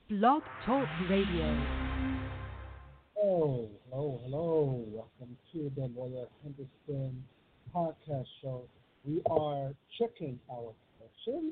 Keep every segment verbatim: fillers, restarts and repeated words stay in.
Blog Talk Radio. Oh, hello, hello. Welcome to the Lawyer Henderson podcast show. We are checking our questions.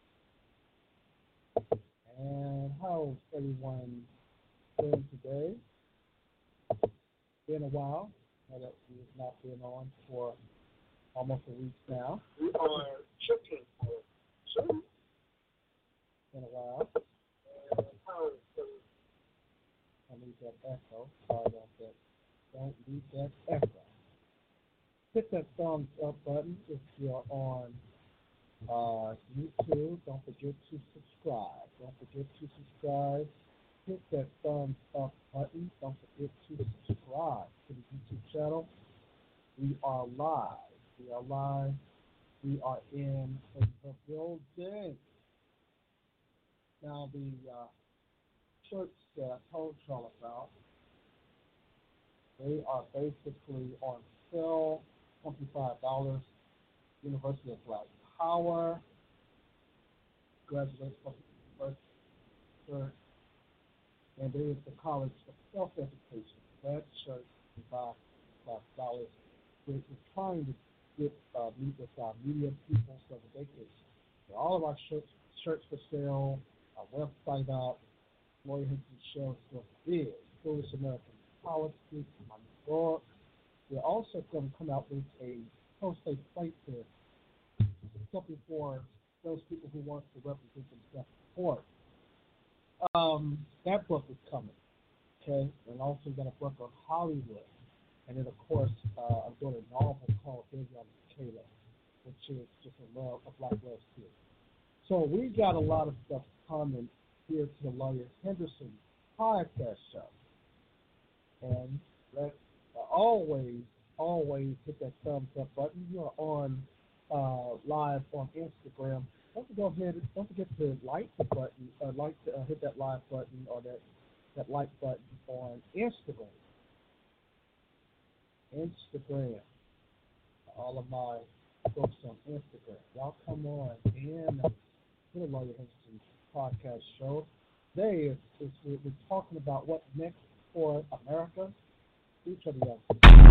And how's everyone doing today? Been a while. I know that we've not been on for almost a week now. We are checking our questions. Been a while. And how's everyone? I need that echo. Sorry about that. Don't need that echo. Hit that thumbs up button if you're on uh, YouTube. Don't forget to subscribe. Don't forget to subscribe. Hit that thumbs up button. Don't forget to subscribe to the YouTube channel. We are live. We are live. We are in the building. Now the uh, shirts that I told y'all about, they are basically on sale, twenty-five dollars. University of Black Power, graduate from the university, and there is the College of Self-Education. That shirt is twenty-five dollars. We're, we're trying to get uh, meet with our media people so that they can get all of our shirts, shirts for sale, our website out. Lawyer Henderson Show is big. Foolish American Politics, my New York. We're also going to come out with a post-a plate there, something for those people who want to represent themselves in court. Um, that book is coming, okay? And also got a book on Hollywood. And then, of course, uh, I'm doing a novel called Baby on the Kayla, which is just a, love, a black love story. So we got a lot of stuff coming here to the Lawyer Henderson podcast show. And let's uh, always, always hit that thumbs up button. You are on uh, live on Instagram. Don't go ahead, don't forget to like the button, uh, like to, uh, hit that live button or that, that like button on Instagram. Instagram. All of my folks on Instagram. Y'all come on in to the Lawyer Henderson podcast show. Today is, is we're, we're talking about what's next for America. Each of the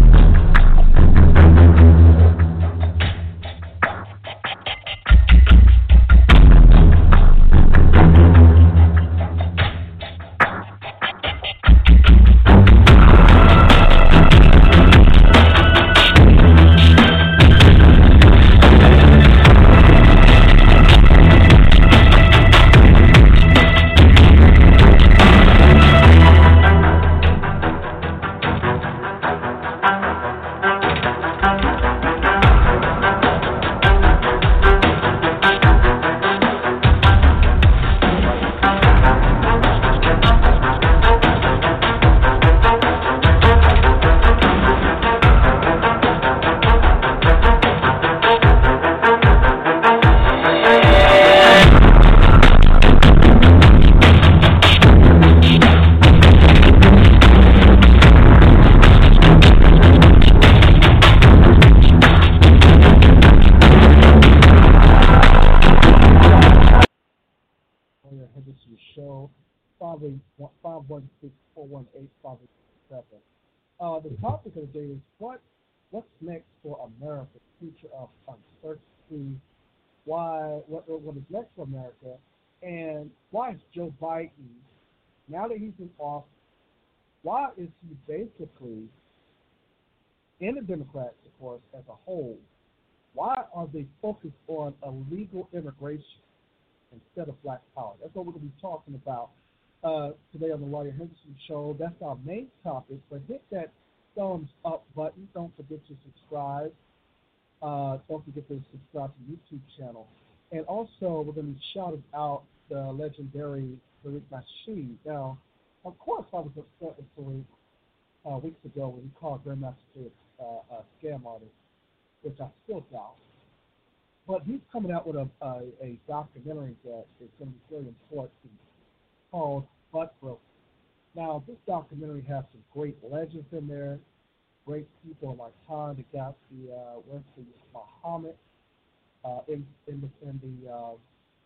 show, five one six, four one eight, five eight seven. Uh, the topic of the day is what what's next for America, the future of uncertainty, why what what is next for America, and why is Joe Biden, now that he's in office, why is he basically, in the Democrats, of course, as a whole, why are they focused on illegal immigration instead of black power? That's what we're going to be talking about uh, today on the Lawyer Henderson Show. That's our main topic. But hit that thumbs up button. Don't forget to subscribe. Uh, don't forget to subscribe to the YouTube channel. And also, we're going to be shouting out the legendary Tariq Nasheed. Now, of course, I was upset with Tariq uh, weeks ago when he called Grandmaster uh, a scam artist, which I still doubt. But he's coming out with a, a, a documentary that is going to be very important called Butt Broke. Now, this documentary has some great legends in there, great people like Khan, the Gatsby, uh, Wesley Muhammad, uh, in, in the, in the uh,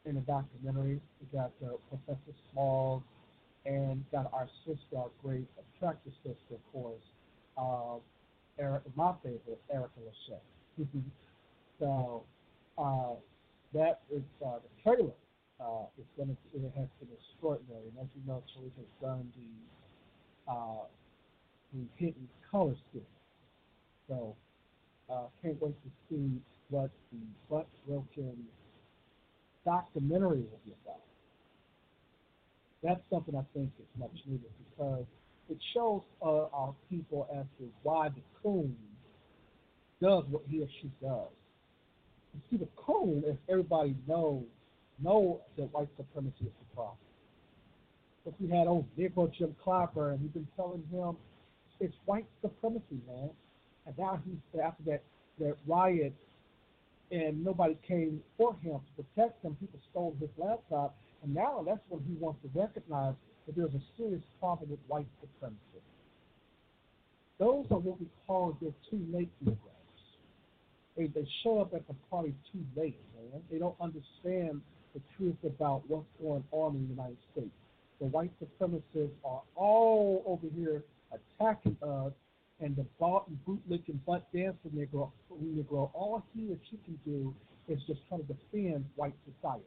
in the documentary. We got uh, Professor Smalls and got our sister, our great attractive sister, of course, uh, Eric, my favorite, Erica Lachey. So uh, that is uh, the trailer. Uh, it's gonna, it has been extraordinary, and as you know, Tariq has done the uh, the hidden color scheme. So uh, can't wait to see what the butt broken documentary will be about. That's something I think is much needed because it shows uh, our people as to why the coon does what he or she does. You see, the coon, as everybody knows, know that white supremacy is the problem. If we had old Negro Jim Clapper, and we've been telling him it's white supremacy, man. And now he's after that that riot, and nobody came for him to protect him. People stole his laptop, and now that's when he wants to recognize that there's a serious problem with white supremacy. Those are what we call the too late Negroes. They, they show up at the party too late, man. They don't understand the truth about what's going on in the United States. The white supremacists are all over here attacking us, and the Barton bootlicking butt dancing Negro, Negro, all he or she can do is just try to defend white society.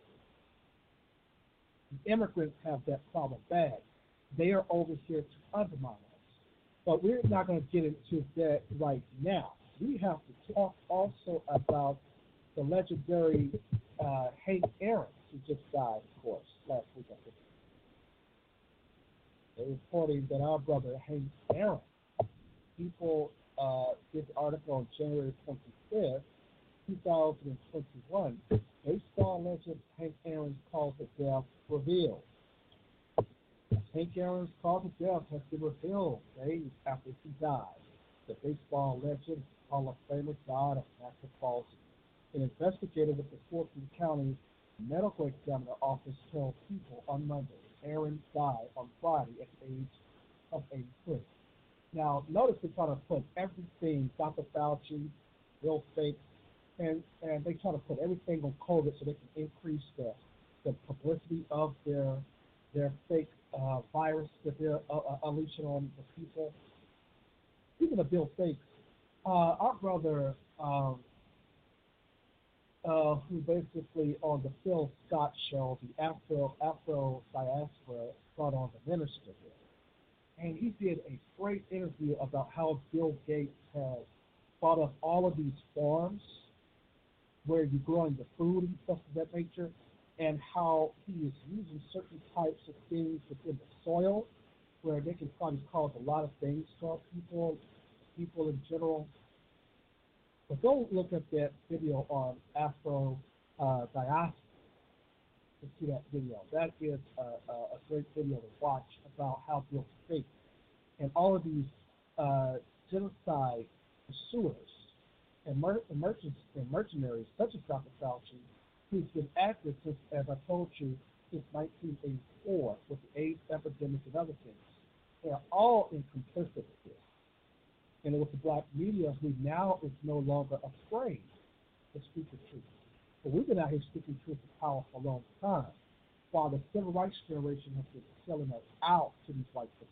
The immigrants have that problem bad. They are over here to undermine us. But we're not going to get into that right now. We have to talk also about the legendary uh, Hank Aaron, who just died, of course, last week, I think. They're reporting that our brother Hank Aaron, people uh, did the article on January twenty-fifth, two thousand twenty-one. Baseball legend Hank Aaron's cause of death revealed. Hank Aaron's cause of death has been revealed days after he died. The baseball legend, Hall of Famer, died of natural causes. An investigator with the Fulton County Medical Examiner Office told people on Monday Aaron died on Friday at the age of eighty-three. Now, notice they're trying to put everything, Doctor Fauci, Bill Fake, and, and they try to put everything on COVID so they can increase the, the publicity of their their fake uh, virus that they're uh, uh, unleashing on the people. Speaking of Bill Fake, uh, our brother, um, uh, who basically on the Phil Scott show, the Afro Afro Diaspora, brought on the minister here. And he did a great interview about how Bill Gates has thought up all of these farms where you're growing the food and stuff of that nature, and how he is using certain types of things within the soil where they can probably cause a lot of things to our people, people in general. But go look at that video on Afro uh, Diaspora to see that video. That is a, a, a great video to watch about how Bill Gates and all of these uh, genocide pursuers and, mer- and, merchants, and mercenaries, such as Doctor Fauci, who's been active since, as I told you, since nineteen eighty-four with the AIDS epidemic and other things. They are all in complicit with this. And it was the black media who now is no longer afraid to speak the truth. But we've been out here speaking truth to power for a long time, while the civil rights generation has been selling us out to these white people.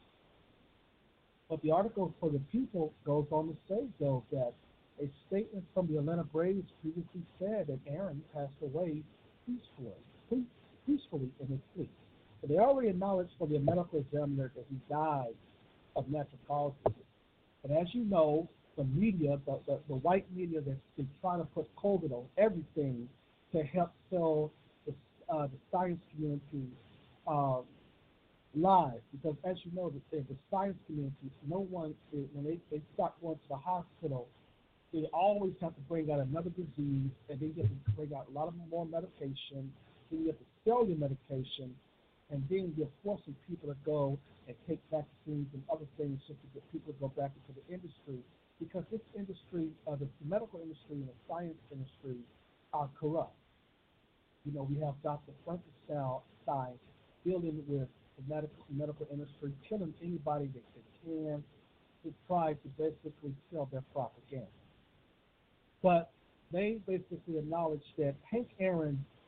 But the article for the people goes on to say, though, that a statement from the Atlanta Braves previously said that Aaron passed away peacefully, peacefully in his sleep. So they already acknowledged for the medical examiner that he died of natural causes. But as you know, the media, the, the, the white media that's been trying to put COVID on everything to help sell the, uh, the science community um, lies. Because as you know, the, the science community, no one, when they, they start going to the hospital, they always have to bring out another disease, and then you have to bring out a lot of more medication, then you have to sell your medication, and then you're forcing people to go and take vaccines and other things just to get people to go back into the industry, because this industry, uh, the medical industry and the science industry are corrupt. You know, we have Doctor Frankenstein dealing with the medical, medical industry, killing anybody that they can to try to basically sell their propaganda. But they basically acknowledge that Hank Aaron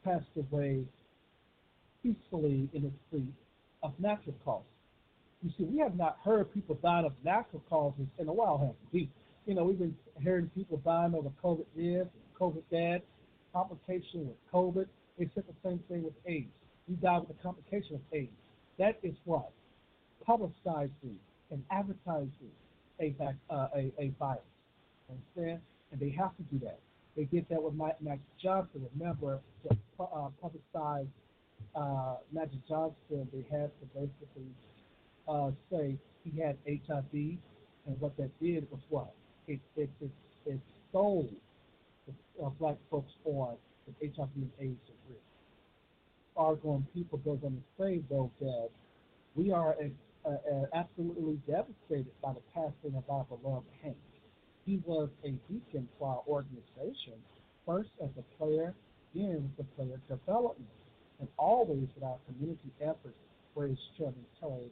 passed away peacefully in his sleep of natural causes. You see, we have not heard people dying of natural causes in a while, have we? You know, we've been hearing people dying over COVID this, COVID that, complication with COVID. They said the same thing with AIDS. You die with a complication of AIDS. That is what? Publicizing and advertising a, vac- uh, a, a virus. Understand? And they have to do that. They did that with Mike, Magic Johnson. Remember, to uh, publicize uh, Magic Johnson, they had to basically uh, say he had H I V, and what that did was what? It it it, it sold the, uh, black folks on that H I V and AIDS are real. Arguing people goes on to say though that we are uh, uh, absolutely devastated by the passing of our beloved Hank. He was a beacon for our organization, first as a player, then with the player development, and always with our community efforts, where his chairman Terry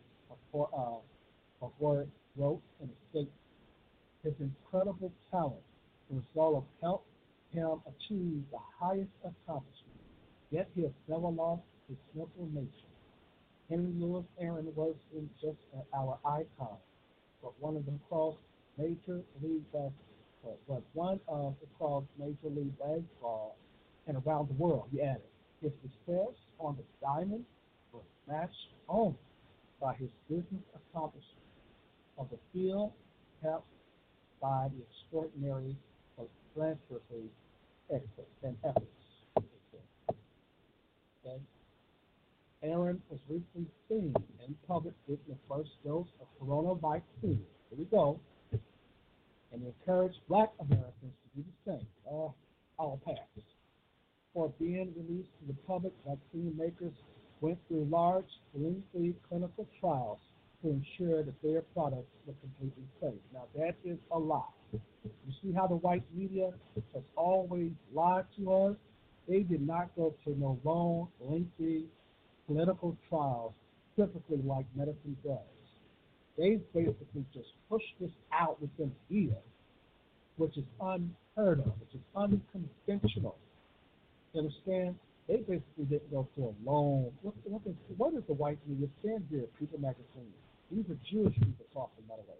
uh, Ward wrote in a statement. His incredible talent, the result of helped him achieve the highest accomplishment, yet he has never lost his simple nature. Henry Louis Aaron was in just our icon, but one of the cross major league basketball, was one of the cross major league baseball and around the world. He added, his success on the diamond was matched only by his business accomplishments of the field, helped by the extraordinary philanthropy and efforts. Okay. Aaron was recently seen in public getting the first dose of coronavirus vaccine. Here we go. And encouraged black Americans to do the same. Uh, I'll pass. For being released to the public, vaccine makers went through large, lengthy clinical trials to ensure that their products were completely safe. Now, that is a lie. You see how the white media has always lied to us? They did not go to no long, lengthy clinical trials, typically like medicine does. They basically just pushed this out within a year, which is unheard of, which is unconventional. You understand? They basically didn't go through a long, what, what, is, what is the white media stand here, People Magazine? These are Jewish people talking, by the way.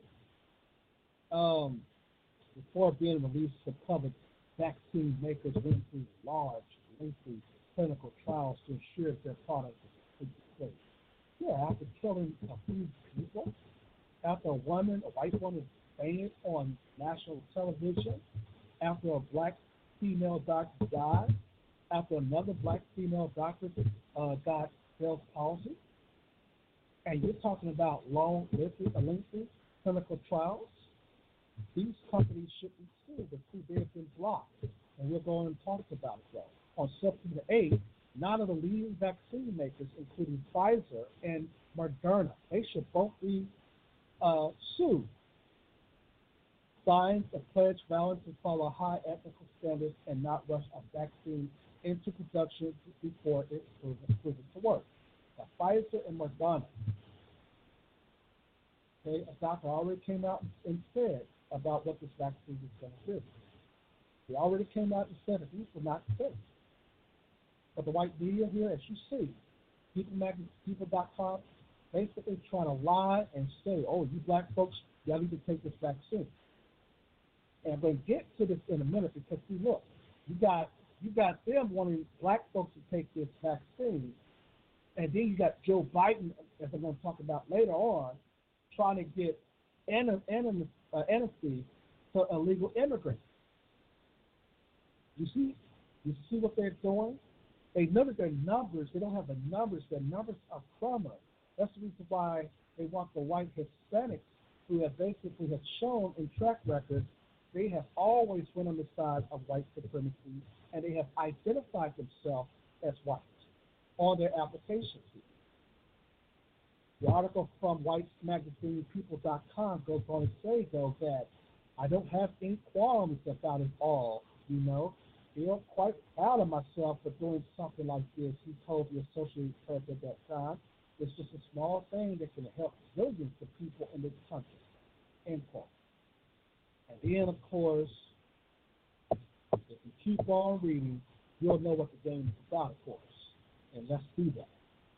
Um, before being released to public, vaccine makers went through large, lengthy clinical trials to ensure that their products would be safe. Yeah, after killing a few people, after a woman, a white woman, fainted on national television, after a black female doctor died, after another black female doctor uh, got Bell's palsy, and you're talking about long, lengthy, lengthy clinical trials, these companies should be sued. The two they have been blocked, and we're going to talk about it though. On September eighth, nine of the leading vaccine makers, including Pfizer and Moderna, they should both be uh, sued. Signed a pledge vows to follow high ethical standards and not rush a vaccine into production before it's proven, proven to work. Now, Pfizer and Moderna, okay, a doctor already came out and said about what this vaccine is going to do. He already came out and said that these were not safe. But the white media here, as you see, people dot com, basically trying to lie and say, oh, you black folks, y'all need to take this vaccine. And I'm going to get to this in a minute because, see, look, you got you got them wanting black folks to take this vaccine, and then you got Joe Biden, as I'm going to talk about later on, trying to get an, an, uh, amnesty for illegal immigrants. You see, you see what they're doing? They know that their numbers, they don't have the numbers. Their numbers are crumbling. That's the reason why they want the white Hispanics who have basically have shown in track records they have always been on the side of white supremacy, and they have identified themselves as white on their applications. The article from white magazine people dot com goes on to say, though, that I don't have any qualms about it all, you know. Feel quite proud of myself for doing something like this, he told the Associated Press at that time. It's just a small thing that can help millions of people in this country, end quote. And then, of course, if you keep on reading, you'll know what the game is about, of course. And let's do that.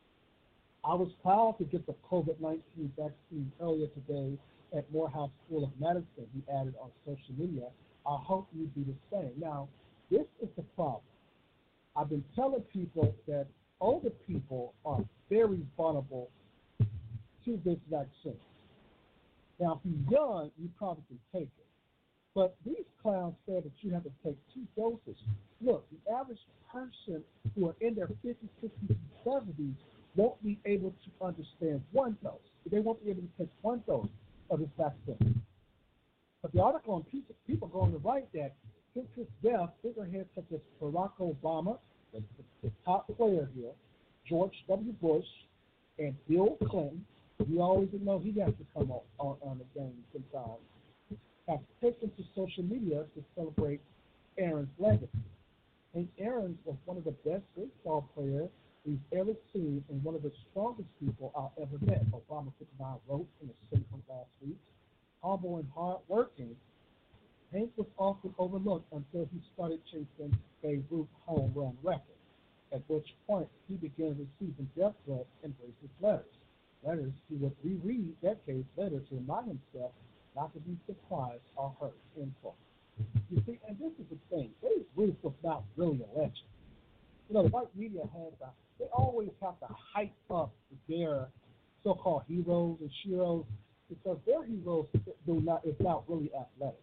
I was proud to get the COVID nineteen vaccine earlier today at Morehouse School of Medicine, he added on social media. I hope you do the same. Now, this is the problem. I've been telling people that older people are very vulnerable to this vaccine. Now, if you're young, you probably can take it. But these clowns said that you have to take two doses. Look, the average person who are in their fifties, sixties, and seventies won't be able to understand one dose. They won't be able to take one dose of this vaccine. But the article on people, people going to write that since his death, figureheads such as Barack Obama, the, the top player here, George W. Bush, and Bill Clinton, you always know he has to come on, on, on the game sometimes, have taken to social media to celebrate Aaron's legacy. And Aaron was one of the best baseball players we've ever seen and one of the strongest people I've ever met. Obama fifty-nine wrote in a statement last week. Humble and hard-working, Hank was often overlooked until he started chasing Babe Ruth's home run record, at which point he began receiving death threats and racist letters. Letters he would reread decades later to remind himself not to be surprised or hurt, end quote. You see, and this is the thing, Babe Ruth was not really a legend. You know, the white media has to, they always have to hype up their so-called heroes and sheroes because their heroes do not, is not really athletic.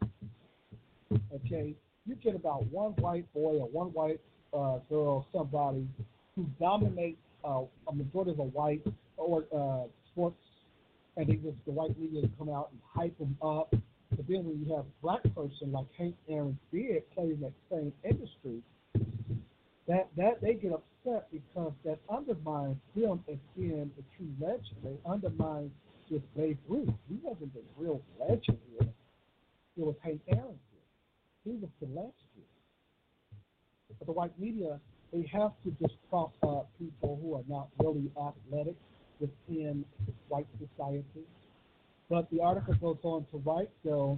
Okay? You get about one white boy or one white uh, girl, somebody who dominates uh, a majority of a white or uh, sports, and they just, the white media come out and hype them up. But then when you have a black person like Hank Aaron Beard playing that same industry, that that they get upset because that undermines them as being the true legend. They undermine just Babe Ruth. He wasn't the real legend here. It was Hank Aaron here. He was the legend here. But the white media, they have to just prop up people who are not really athletic within white society. But the article goes on to write, though,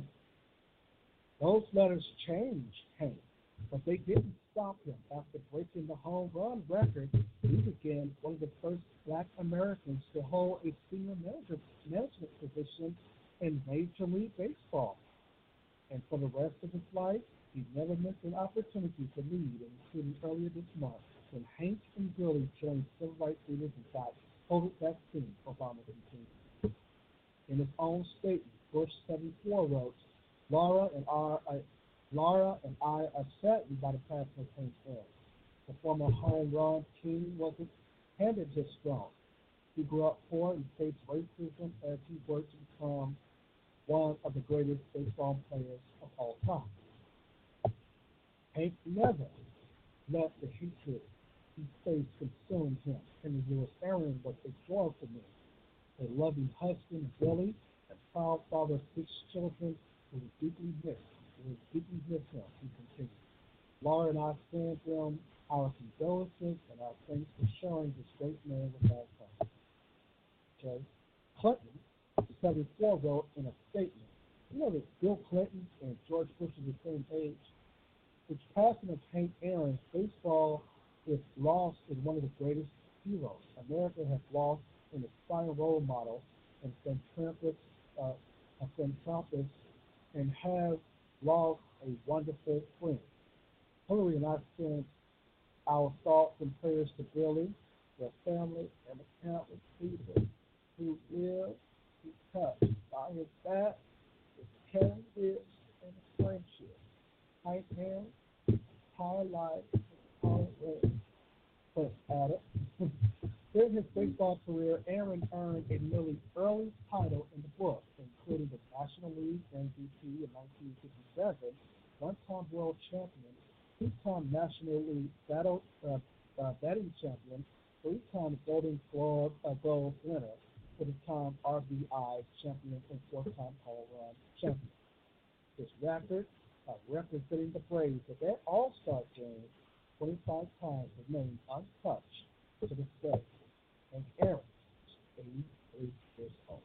those letters changed Hank, but they didn't stop him. After breaking the home run record, he became one of the first black Americans to hold a senior manager, management position in Major League Baseball. And for the rest of his life, he never missed an opportunity to lead, including earlier this month when Hank and Billy joined civil rights leaders and got COVID vaccine, Obama continued. In his own statement, Bush seventy-four wrote, Laura and I, I, Laura and I are saddened by the passing of Hank Aaron. The former home run king wasn't handed his strong. He grew up poor and faced racism as he worked to become one of the greatest baseball players of all time. Hank never let the hatred he faced consume him. Henry Lewis Aaron was a joyful man, a loving husband, Billy, and proud father of six children who was deeply missed. Who was deeply missed him, he continued. Laura and I send them our condolences and our thanks for sharing this great man with our country. Okay. Clinton, seventy-four, wrote in a statement, you know that Bill Clinton and George Bush are the same age? Which passing of Hank Aaron, baseball is lost in one of the greatest heroes. America has lost an inspiring role model and philanthropist, uh, a philanthropist, and have lost a wonderful friend. Hillary and I send our thoughts and prayers to Billy, their family, and the countless people who live, who touched by his back, his kindness, and his friendship. Hank Aaron, highlight his hard work. But at it, during his baseball career, Aaron earned a nearly early title in the book, including the National League M V P in nineteen fifty-seven, one-time world champion, two-time National League battle, uh, uh, batting champion, three-time Golden Glove uh, Gold winner, two-time R B I champion, and four-time home run champion. His record uh, representing the Braves at that All-Star game twenty-five times remains untouched to this day. And Aaron is eighty-eight years old.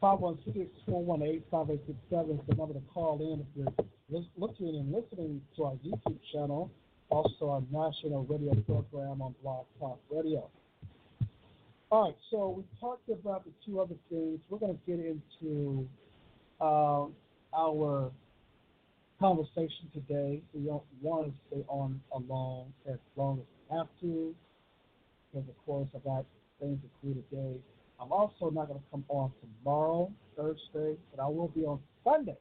five one six, four one eight, five eight six seven is the number to call in if you're lis- looking and listening to our YouTube channel, also our national radio program on Blog Talk Radio. All right, so we talked about the two other things. We're going to get into um, our conversation today. We don't want to stay on alone as long as we have to, because of course I got things to do today. I'm also not going to come on tomorrow, Thursday, but I will be on Sunday.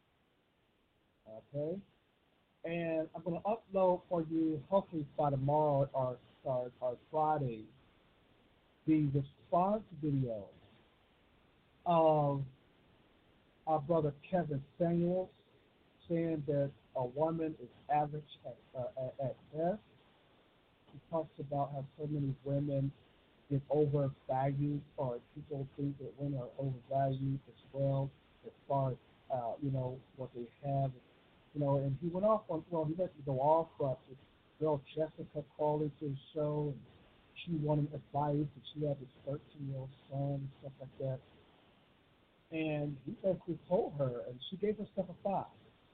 Okay? And I'm going to upload for you, hopefully by tomorrow or, or, or Friday, the response video of our brother Kevin Samuels saying that a woman is average at, uh, at, at best. He talks about how so many women get overvalued, or people think that women are overvalued as well, as far as, uh, you know, what they have. You know, and he went off on, well, he let me go off, but this girl Jessica called into his show, and she wanted advice, and she had this thirteen-year-old son and stuff like that. And he basically told her, and she gave herself a five.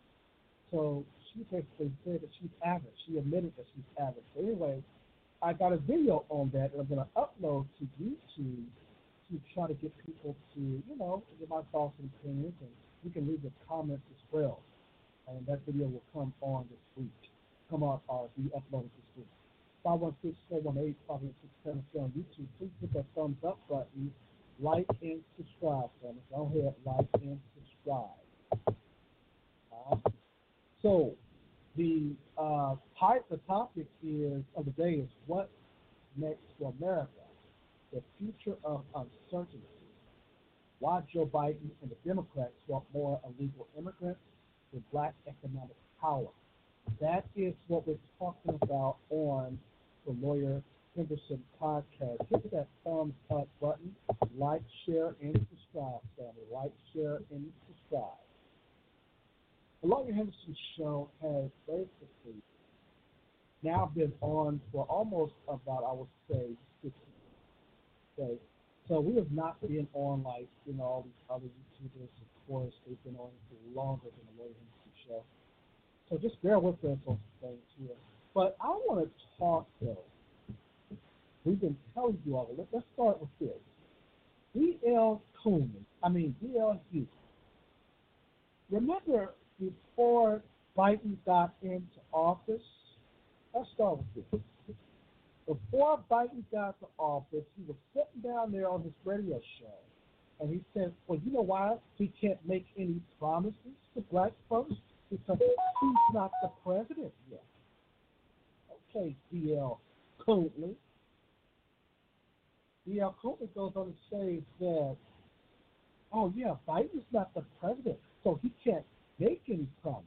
So she basically said that she's average. She admitted that she's average. So anyway, I got a video on that that I'm going to upload to YouTube to try to get people to, you know, get my thoughts and opinions, and you can leave the comments as well. And that video will come on this week. Come on, uh, be uploaded this week. five one six, four one eight, five eight six seven on YouTube. Please hit that thumbs up button, like and subscribe, family. Go ahead, like and subscribe. Uh, so, the uh, type, the topic is of the day is what next for America? The future of uncertainty. Why Joe Biden and the Democrats want more illegal immigrants with black economic power. That is what we're talking about on the Lawyer Henderson podcast. Hit that thumbs up button, like, share, and subscribe, family. Like, share, and subscribe. The Lawyer Henderson show has basically now been on for almost about, I would say, six years. Okay? So we have not been on like, you know, all these other YouTubers. Of course, they've been on for longer than the Lawyer Henderson show. So just bear with us on some things here. But I want to talk, though. We've been telling you all, let's start with this. D L Coolman, I mean, D L Hughes. Remember, before Biden got into office, let's start with this. Before Biden got to office, he was sitting down there on his radio show, and he said, well, you know why he can't make any promises to black folks? Because he's not the president yet. Okay, D L Coolman. D L Coolman goes on to say that, oh, yeah, Biden's not the president, so he can't make any promises.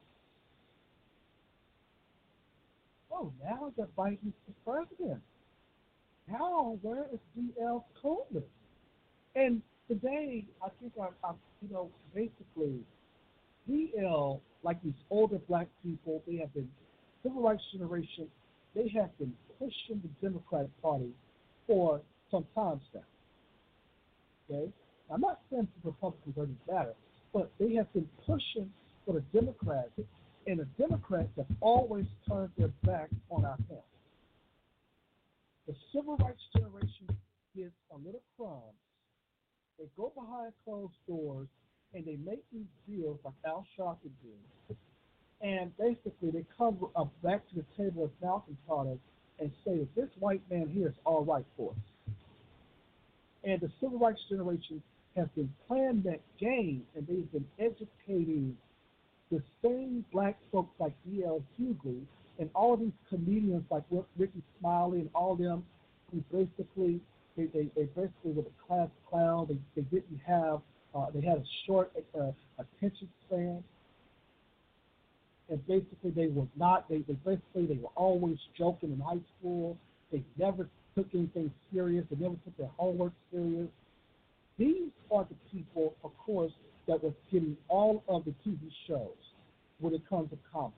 Oh, now that Biden's the president, now where is D L Coolman? And today, I think I, I, you know, basically, D L, like these older black people, they have been, civil rights generation, they have been pushing the Democratic Party for some time now. Okay? I'm not saying the Republicans are any better, but they have been pushing for the Democrats, and the Democrats have always turned their back on our parents. The civil rights generation gets a little crumbs. They go behind closed doors, and they make these deals like Al Sharpton did. And basically, they come uh, back to the table as Malcolm taught us and say that this white man here is all right for us. And the civil rights generation has been playing that game, and they've been educating the same black folks like D L Hughley and all these comedians like Ricky Smiley and all them who basically, they, they, they basically were a class clown. They, they didn't have, uh, they had a short uh, attention span. And basically they were not, they, they basically, they were always joking in high school. They never took anything serious. They never took their homework serious. These are the people, of course, that was getting all of the T V shows when it comes to comedy.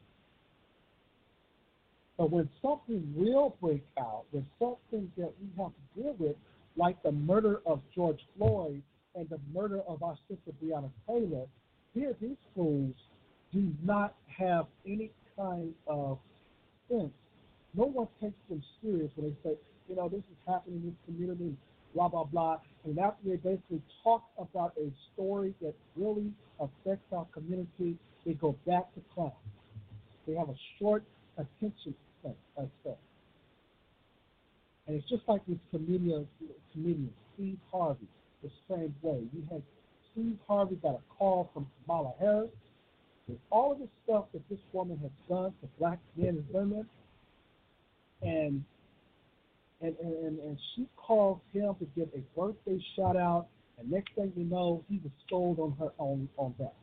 But when something real breaks out, when something that we have to deal with, like the murder of George Floyd, and the murder of our sister Breonna Taylor, here these fools do not have any kind of sense. No one takes them serious when they say, you know, this is happening in this community, blah, blah, blah. And after they basically talk about a story that really affects our community, they go back to class. They have a short attention span. span. And it's just like this comedian, comedian, Steve Harvey, the same way. You had Steve Harvey got a call from Kamala Harris with all of the stuff that this woman has done to black men and women, and and and, and she calls him to get a birthday shout out, and next thing you know, he was sold on her on on that.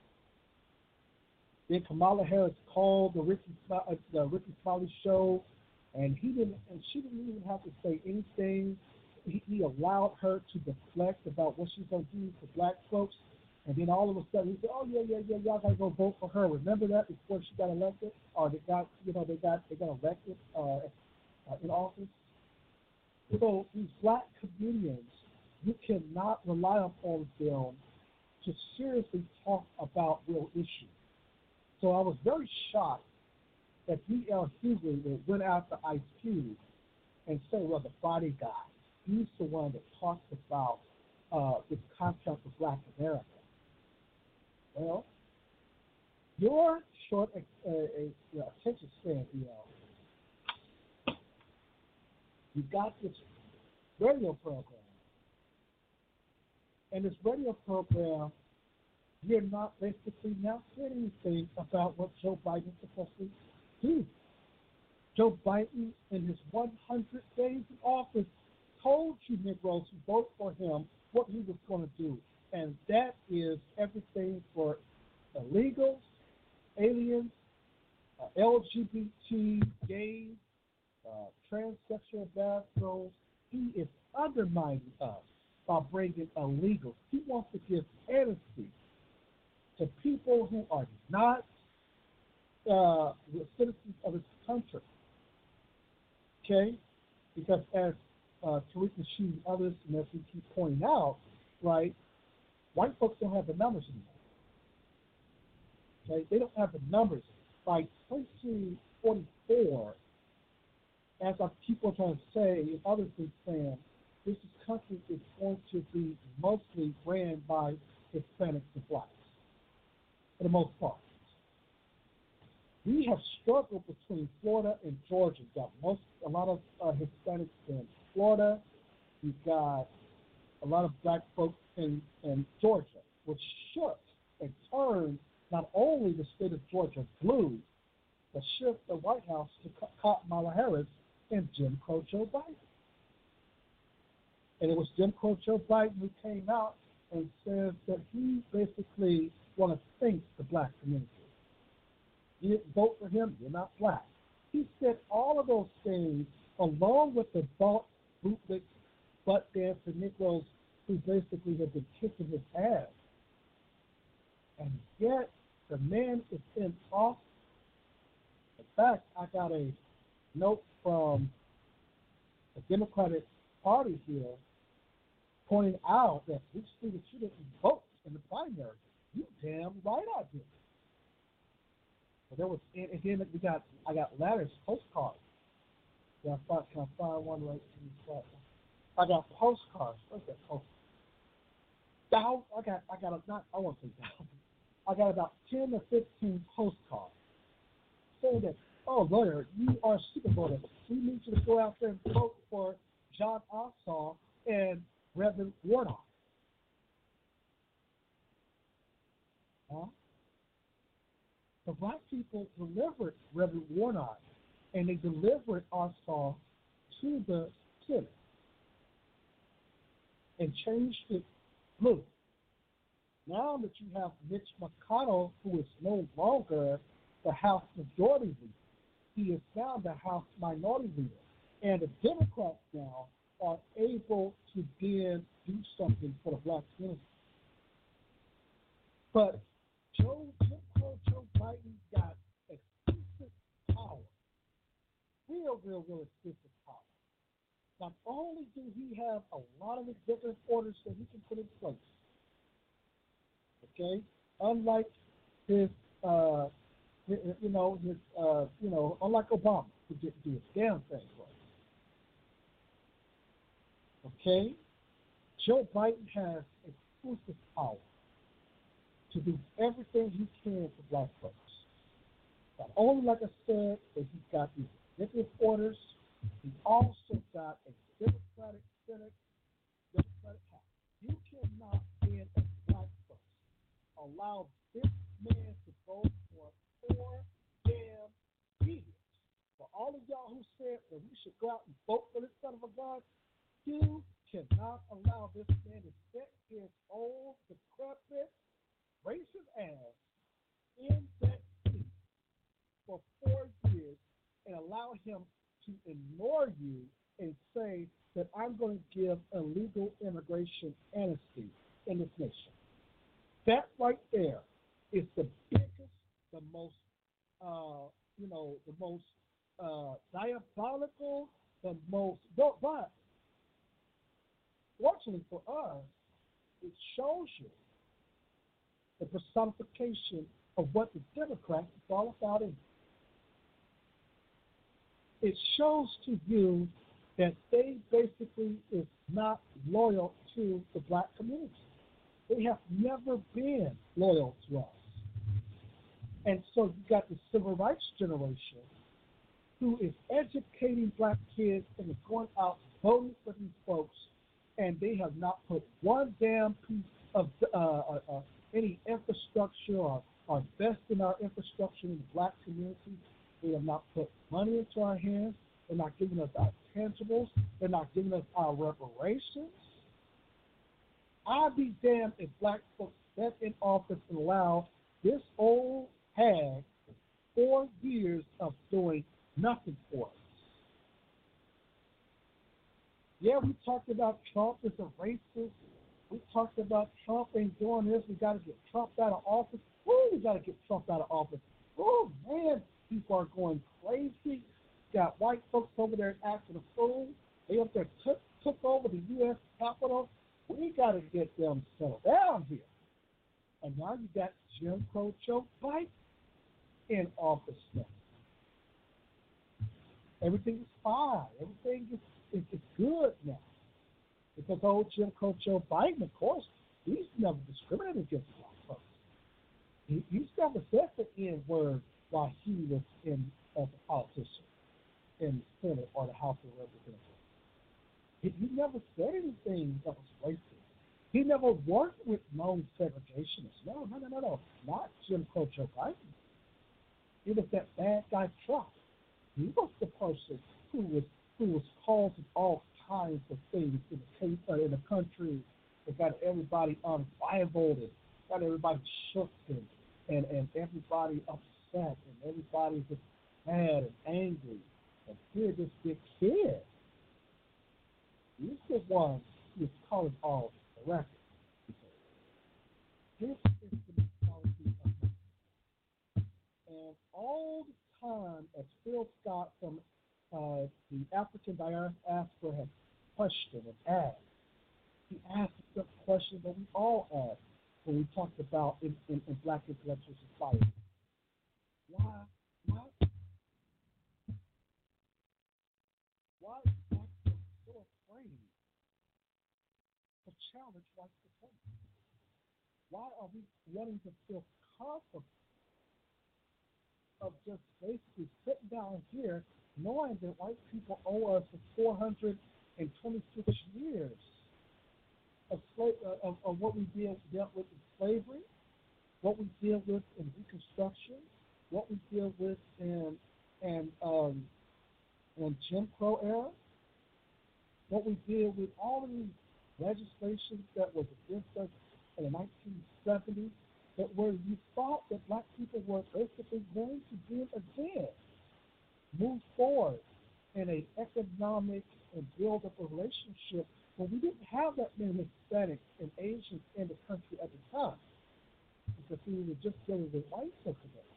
Then Kamala Harris called the Ricky uh, the Ricky Smiley show, and he didn't, and she didn't even have to say anything. He, he allowed her to deflect about what she's going to do for black folks, and then all of a sudden he said, "Oh yeah, yeah, yeah, y'all got to go vote for her." Remember that before she got elected, or they got, you know, they got they got elected uh, uh, in office. So these black comedians, you cannot rely upon them to seriously talk about real issues. So I was very shocked that D L Hughley went after Ice Cube and said, well, the Friday guy, he's the one that talks about uh, this concept of black America. Well, your short uh, uh, you know, attention span, D L, you got this radio program. And this radio program, you're not basically not saying anything about what Joe Biden's supposed to do. Joe Biden, in his one hundred days in office, told you Negroes who vote for him what he was going to do. And that is everything for illegals, aliens, uh, L G B T, gays, uh, transsexual bathrooms. He is undermining us by bringing illegals. He wants to give amnesty to people who are not uh, the citizens of his country. Okay? Because as uh, Tariq Nasheed and others, and as we keep pointing out, right, white folks don't have the numbers anymore. Okay? They don't have the numbers. By twenty forty-four, as I keep on trying to say, and others have been saying, this country is going to be mostly ran by Hispanics and blacks, for the most part. We have struggled between Florida and Georgia. We've got most, a lot of uh, Hispanics in Florida. We've got a lot of black folks in, in Georgia, which shook and turned not only the state of Georgia blue, but shook the White House to Kamala Harris and Jim Crow Joe Biden. And it was Jim Crow Joe Biden who came out and said that he basically want to think the black community. You didn't vote for him, you're not black. He said all of those things along with the bought, bootlick, butt dancing Negroes who basically have been kicking his ass. And yet the man is in office. In fact, I got a note from the Democratic Party here pointing out that we see that you didn't vote in the primary. You damn right I did. But there was, and then we got, I got letters, postcards. Yeah, I thought, can I find one right here? I got postcards. What's that postcard? Down, I got, I got a, not, I won't say down. I got about ten or fifteen postcards saying that, oh, lawyer, you are a super voter. We need you to go out there and vote for John Ossoff and Reverend Warnock. Huh? The black people delivered Reverend Warnock, and they delivered Ossoff to the Senate and changed it blue. Now that you have Mitch McConnell, who is no longer the House Majority Leader, he is now the House Minority Leader. And the Democrats now are able to then do something for the black community. But Joe, Joe, Joe Biden got exclusive power, real, real, real exclusive power. Not only do he have a lot of executive orders that he can put in place, okay, unlike his, uh, you know, his, uh, you know, unlike Obama, who didn't do a damn thing right. Okay, Joe Biden has exclusive power to do everything he can for black folks. Not only, like I said, that he's got these executive orders, he also got a Democratic Senate, Democratic House. You cannot, in a black person, allow this man to vote for four damn years. For all of y'all who said that we should go out and vote for this son of a gun, you cannot allow this man to set his old, decrepit, racist ass in that seat for four years and allow him to ignore you and say that I'm going to give illegal immigration amnesty in this nation. That right there is the biggest, the most, uh, you know, the most uh, diabolical, the most, but fortunately for us, it shows you the personification of what the Democrats is all about. In it shows to you that they basically is not loyal to the black community. They have never been loyal to us. And so you got the civil rights generation who is educating black kids and is going out voting for these folks, and they have not put one damn piece of uh, uh, uh, any infrastructure or, or invest in our infrastructure in the black community. They have not put money into our hands. They're not giving us our tangibles. They're not giving us our reparations. I'd be damned if black folks step in office and allow this old hag four years of doing nothing for us. Yeah, we talked about Trump as a racist. We talked about Trump ain't doing this. We got to get Trump out of office. Woo, we got to get Trump out of office. Oh, man, people are going crazy. Got white folks over there acting a fool. They up there took, took over the U S Capitol. We got to get them settled down here. And now you got Jim Crow Joe Biden in office now. Everything is fine. Everything is, is, is good now. Because old Jim Crow Joe Biden, of course, he's never discriminated against black folks. He, he's never said the N word while he was in as a politician in the Senate or the House of Representatives. He, he never said anything that was racist. He never worked with known segregationists. No, no, no, no, no. Not Jim Crow Joe Biden. It was that bad guy Trump. He was the person who was who was causing all kinds of things in the uh, in the country that got everybody unrivaled and got everybody shook and, and, and everybody upset and everybody just mad and angry. And here this big kid, he's the one who's calling all the records. This is the mentality of man. And all the time, as Phil Scott from uh, the African diaspora has questioned and asked, he asked the question that we all ask when we talked about in, in, in black intellectual society. Why, why, why is black folks so afraid to challenge white supremacy? Why are we wanting to feel comfortable of just basically sitting down here knowing that white people owe us four hundred twenty-six years of, sla- uh, of, of what we deal, dealt with in slavery, what we deal with in Reconstruction, what we deal with in, in, um, in Jim Crow era, what we deal with all of these legislations that was against us in the nineteen seventies, that where you thought that black people were basically going to be again move forward in an economic and build up a relationship when we didn't have that many Hispanics and Asians in the country at the time because we were just dealing with white folks at that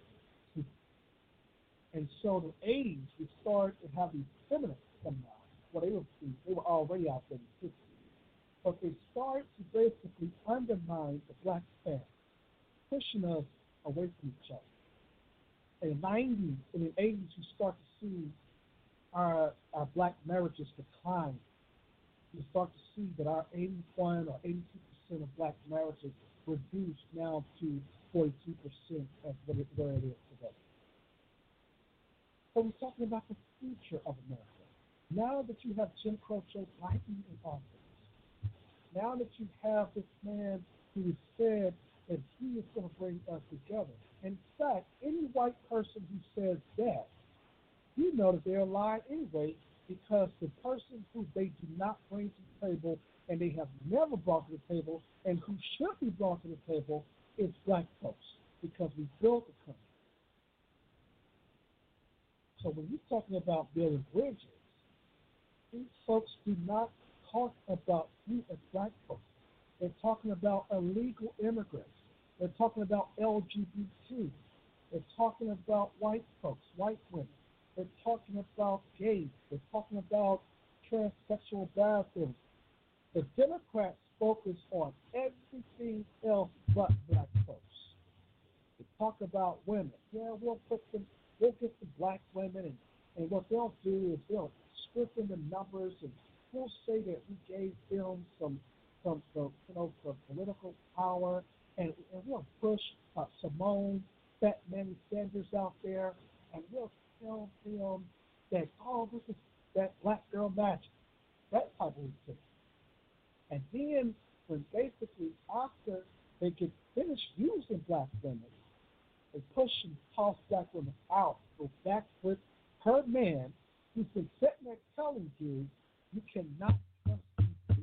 time. And so in the eighties, we started to have these feminists come out, well, they were they were already out there in the sixties, but they started to basically undermine the black family, pushing us away from each other. In the nineties and the eighties, you start to see our, our black marriages decline. You start to see that our eighty-one or eighty-two percent of black marriages reduced now to forty-two percent of what it, where it is today. So we're talking about the future of America. Now that you have Jim Crow Joe Biden in office, now that you have this man who has said that he is going to bring us together. In fact, any white person who says that, you know that they're lying anyway, because the person who they do not bring to the table and they have never brought to the table and who should be brought to the table is black folks, because we built the country. So when you're talking about building bridges, these folks do not talk about you as black folks. They're talking about illegal immigrants. They're talking about L G B T. They're talking about white folks, white women. They're talking about gays. They're talking about transsexual bathrooms. The Democrats focus on everything else but black folks. They talk about women. Yeah, we'll put them, we'll get the black women, and, and what they'll do is they'll strengthen the numbers, and we'll say that we gave them some, some, some you know, some political power, and, and we'll push uh, Simone, Fat Manny Sanders out there, and we'll tell them that, oh, this is that black girl magic, that type of thing. And then when basically after they get finished using black women, they push and toss black women out, go back with her man who's been sitting there telling you you cannot trust these people.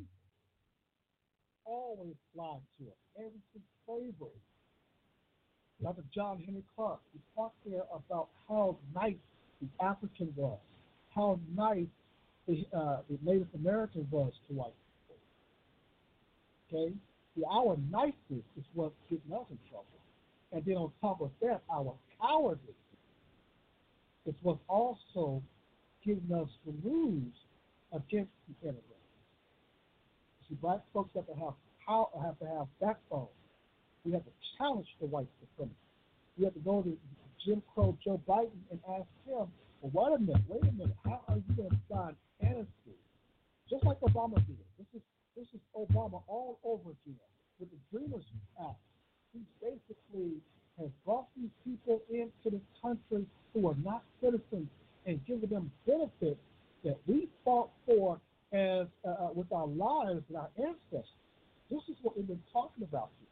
Always lied to it. Everything slavery. Doctor John Henry Clark, he talked there about how nice the African was, how nice the, uh, the Native American was to white people. Okay? See, our niceness is what's getting us in trouble. And then on top of that, our cowardice is what's also giving us the lose against the immigrants. See, black folks have to have power, have to have backbone. We have to challenge the white supremacy. We have to go to Jim Crow Joe Biden and ask him, well, wait a minute, wait a minute, how are you going to sign amnesty? Just like Obama did. This is this is Obama all over again with the Dreamers Act. He basically has brought these people into the country who are not citizens and given them benefits that we fought for as uh, with our lives and our ancestors. This is what we've been talking about here.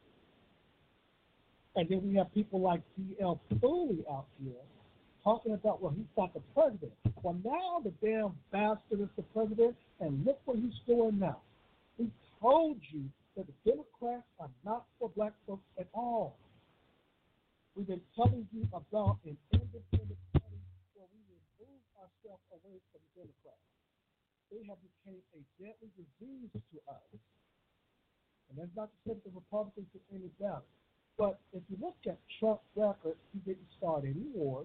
And then we have people like D L Cooley out here talking about, well, he's not the president. Well, now the damn bastard is the president, and look what he's doing now. We told you that the Democrats are not for black folks at all. We've been telling you about an independent party where we remove ourselves away from the Democrats. They have become a deadly disease to us. And that's not to say that the Republicans did any better. But if you look at Trump's record, he didn't start any wars.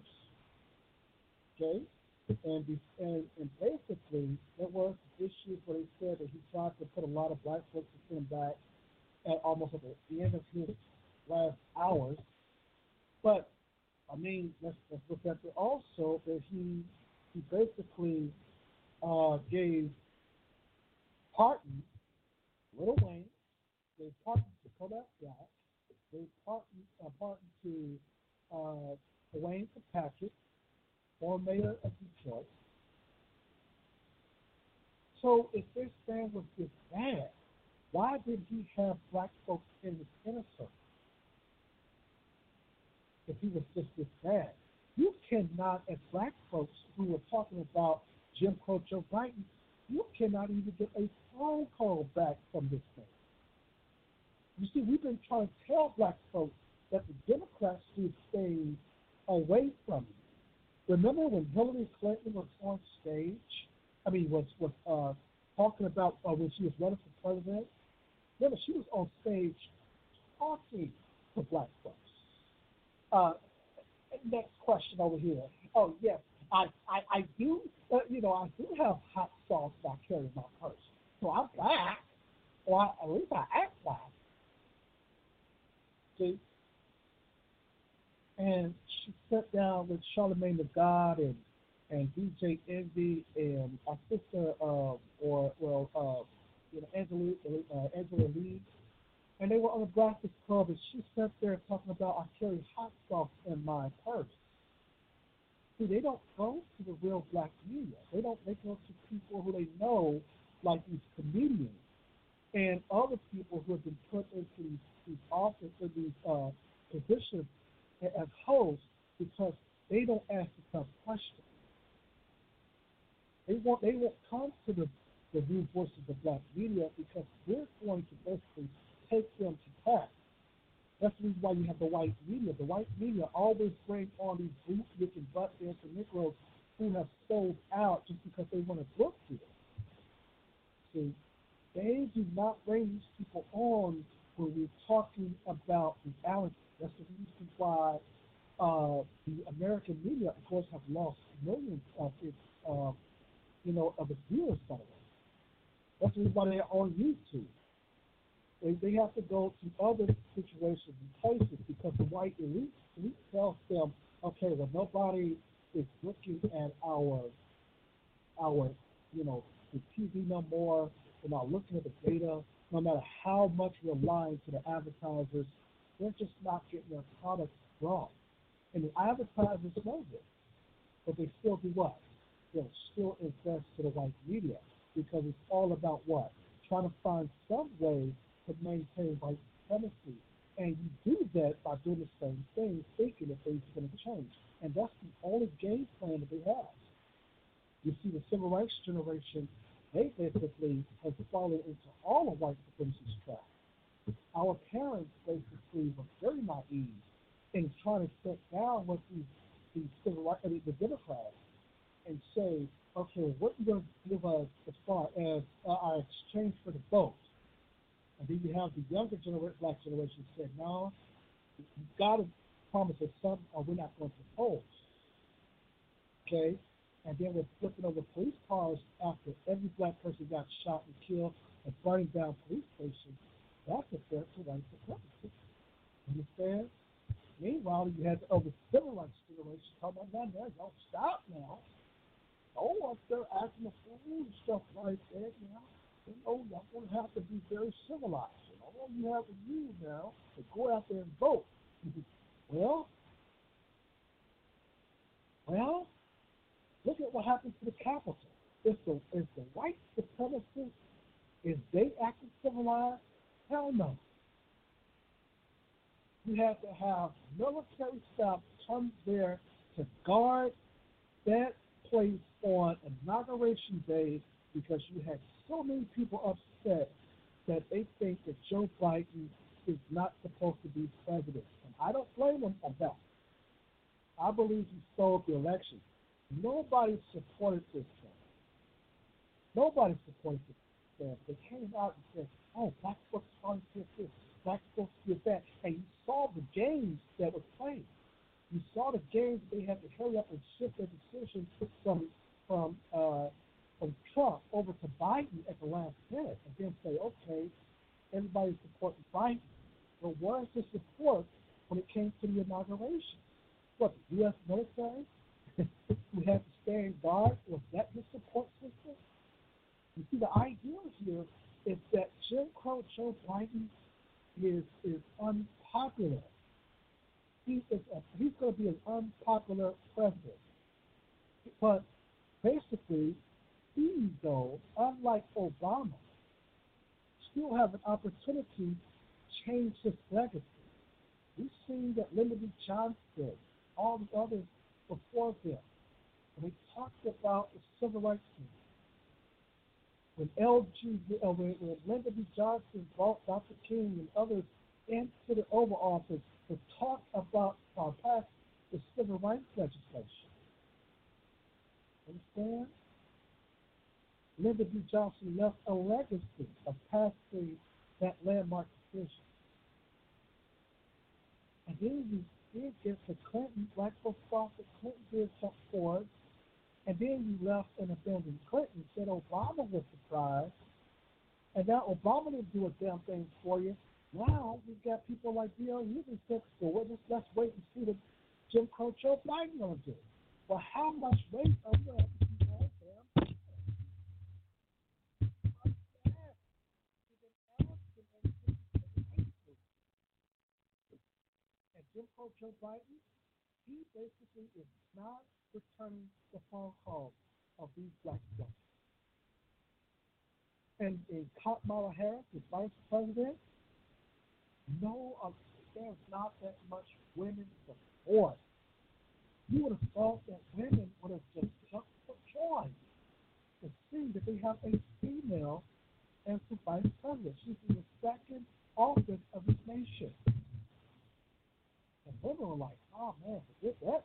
Okay? And, and and basically, there were issues where they said that he tried to put a lot of black folks to him back at almost at the end of his last hours. But, I mean, let's, let's look at it also that he, he basically uh, gave pardons, Little Wayne, gave pardons to Kodak Black, gave pardon, uh, pardon to uh, Wayne Kirkpatrick, former mayor of Detroit. So if this man was this bad, why did he have black folks in his inner circle? If he was just this bad. You cannot, as black folks who are talking about Jim Crow Joe Biden, you cannot even get a phone call back from this man. You see, we've been trying to tell black folks that the Democrats should stay away from him. Remember when Hillary Clinton was on stage? I mean, was was uh, talking about uh, when she was running for president. Remember, she was on stage talking to black folks. Uh, next question over here. Oh yes, I, I, I do, uh, you know, I do have hot sauce that I carry in my purse. So I'm black, or I, at least I act black. See, and she sat down with Charlemagne the God and and D J Envy and our sister, uh, or well, uh, you know, Angela, uh, Angela Lee, and they were on the Breakfast Club, and she sat there talking about I carry hot sauce in my purse. See, they don't go to the real black media. They don't. They go to people who they know, like these comedians and other people who have been put into these, these office or these uh, positions as hosts because they don't ask the tough questions. They won't. They won't come to the the new voices of black media because we're going to basically take them to task. That's the reason why you have the white media. The white media always bring on these boot-licking, butt-dancing Negroes who have sold out just because they want a book deal. See, they do not bring these people on when we're talking about reality. That's the reason why uh, the American media, of course, have lost millions of its, uh, you know, of its viewers. By the way, that's the reason why they're on YouTube. They, they have to go to other situations and places because the white elite, elite tells them, okay, well, nobody is looking at our, our, you know, the T V no more. They're not looking at the data. No matter how much we're lying to the advertisers, they're just not getting their products wrong. And the advertisers know this, but they still do what? They'll still invest to the white media because it's all about what? Trying to find some way to maintain white supremacy. And you do that by doing the same thing, thinking that things are going to change. And that's the only game plan that they have. You see, the civil rights generation, they basically have fallen into all of white supremacy's trap. Our parents basically were very naive in trying to sit down with these, these civil rights, I mean, the Democrats, and say, okay, what are you going to give us as far as uh, our exchange for the vote? And then you have the younger generation, black generation said, no, you've got to promise us something or we're not going to polls. Okay? And then we're flipping over police cars after every black person got shot and killed and burning down police stations. That's a threat to white supremacy. Understand? Meanwhile, you had the other civil rights generation talking about, no, no, don't stop now. Oh, up there acting a fool and stuff like that, you know. You know, y'all going to have to be very civilized. And all you have to do now is go out there and vote. well, well, look at what happened to the Capitol. If the, if the white supremacists, if they acted civilized, hell no. You have to have military staff come there to guard that place on inauguration day because you had so many people upset that they think that Joe Biden is not supposed to be president. And I don't blame them on that. I believe he stole the election. Nobody supported this thing. Nobody supported this thing. They came out and said, oh, black folks are supposed to get this, black folks get that. And you saw the games that were played. You saw the games they had to hurry up and shift their decision from from uh, from Trump over to Biden at the last minute, and then say, okay, everybody's supporting Biden. But where's the support when it came to the inauguration? What, the U S military? We had to stand guard? Was that the support system? You see, the idea here is that Jim Crow Joe Biden is is unpopular. He is a, he's going to be an unpopular president. But basically, he, though, unlike Obama, still have an opportunity to change his legacy. We've seen that Lyndon B. Johnson, all the others before them, when they talked about the civil rights movement, when L G, uh, when, when Lyndon B. Johnson brought Doctor King and others into the Oval Office to talk about or pass the civil rights legislation. Understand? Lyndon B. Johnson left a legacy of passing that landmark decision. And then you did get the Clinton, black folks thought that Clinton did come forward And then you left and abandoned Clinton, said Obama was surprised, and now Obama didn't do a damn thing for you. Now we've got people like Bill Hughes said, so we'll just let's wait and see what Jim Crow Joe Biden gonna do. Well, how much weight are we gonna have to keep on them? And Jim Crow Joe Biden, he basically is not returning the phone calls of these black folks. And in Kamala Harris, the vice president, no, uh, there's not that much women support. You would have thought that women would have just jumped for joy to see that they have a female as the vice president. She's in the second office of this nation. And women were like, oh man, forget that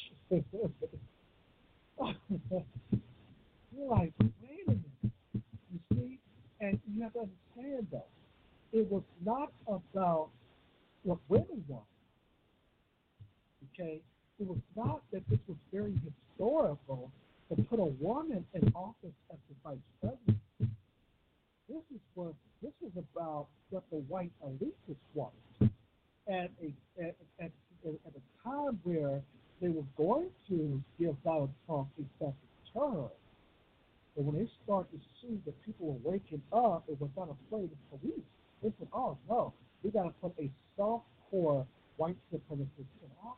bitch. You're like, wait a minute. You see? And you have to understand though, it was not about what women want. Okay? It was not that this was very historical to put a woman in office as the vice president. This is what this was about what the white elitists wanted. At a at, at, at a time where they were going to give Donald Trump a second term. But when they started to see that people were waking up and were not afraid of police, they said, oh no, we got to put a soft core white supremacist in office.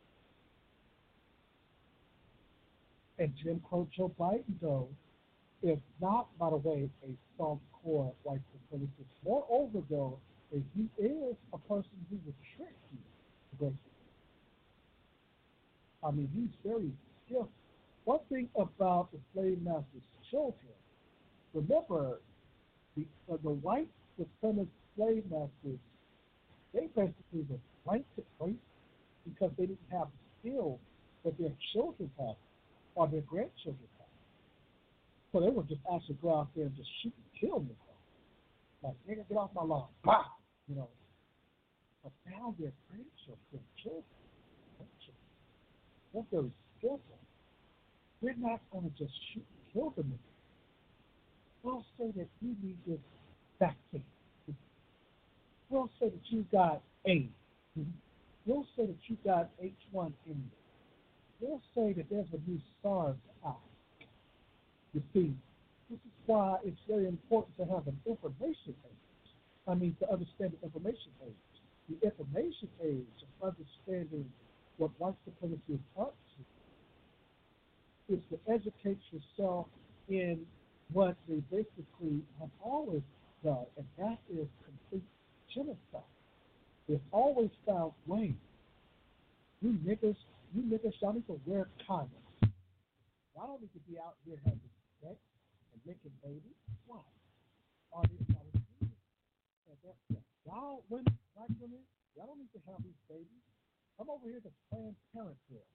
And Jim Crow Joe Biden, though, is not, by the way, a soft core white supremacist. Moreover, though, that he is a person who would trick you, basically. I mean, he's very skillful. One thing about the slave master's children, remember, the, uh, the white supremacist slave masters, they basically were blanket racist because they didn't have the skills that their children had or their grandchildren had. So they would just actually go out there and just shoot and kill themselves. Like, nigga, get off my lawn. Bah! You know. But now their grandchildren, children, grandchildren, they're very skillful. We're not going to just shoot and kill them. We'll say that you need this vaccine. We'll say that you got AIDS. We'll say that you got H one N one. We'll say that there's a new SARS out. You see, this is why it's very important to have an information age. I mean, to understand the information age. The information age of understanding what white supremacy is up to is to educate yourself in what they basically have always done, and that is complete genocide. They've always found ways. You niggas, you niggas, y'all need to wear condoms. Y'all don't need to be out here having sex and making babies. Why? Are they trying to do it? And that's that. Y'all women, black women, y'all don't need to have these babies. Come over here to Planned Parenthood.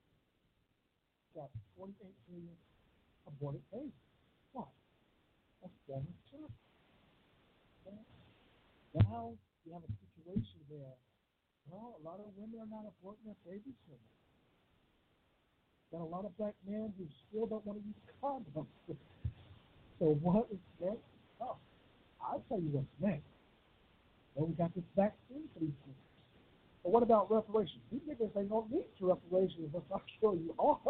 Got twenty-eight million aborted babies. Why? That's form of genocide. Okay? Now you have a situation where, well, a lot of women are not aborting their babies anymore. Got a lot of black men who still don't want to use condoms. So what is next? Oh, I'll tell you what's next. Well, we got this vaccine for these things. But what about reparations? These niggas ain't gonna need reparations if I kill you all.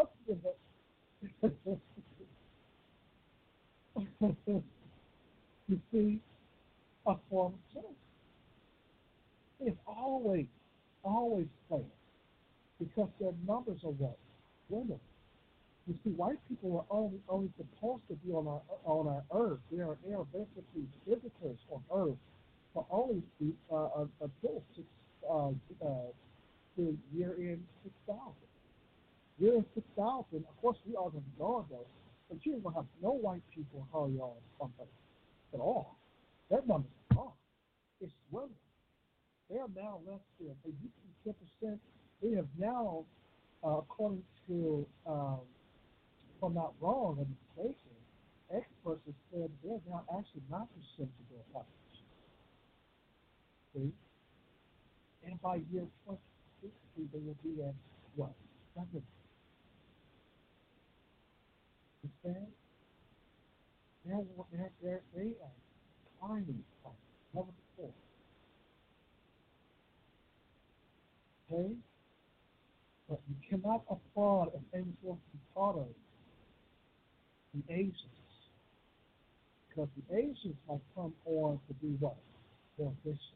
You see, a form of genocide. It's always, always playing because their numbers are what? Women. You see, white people are only only supposed to be on our on our earth. They are they are basically visitors on earth for only uh, until six uh, uh, the year in six thousand. Year in six thousand. Of course, we are going to be gone though, but you ain't gonna have no white people hurry on something at all. That number's gone. It's women. They are now less than, they used to be ten percent. They have now, uh, according to, um, if I'm not wrong, I'm mistaken, experts have said they're now actually nine percent of their population. See? And by year twenty sixty, they will be at what? seven. Okay? They're, they're, they're, they are climbing like never before. Okay? But you cannot applaud an Amos Wilson part of the Asians. Because the Asians might come on to do what? Their vision.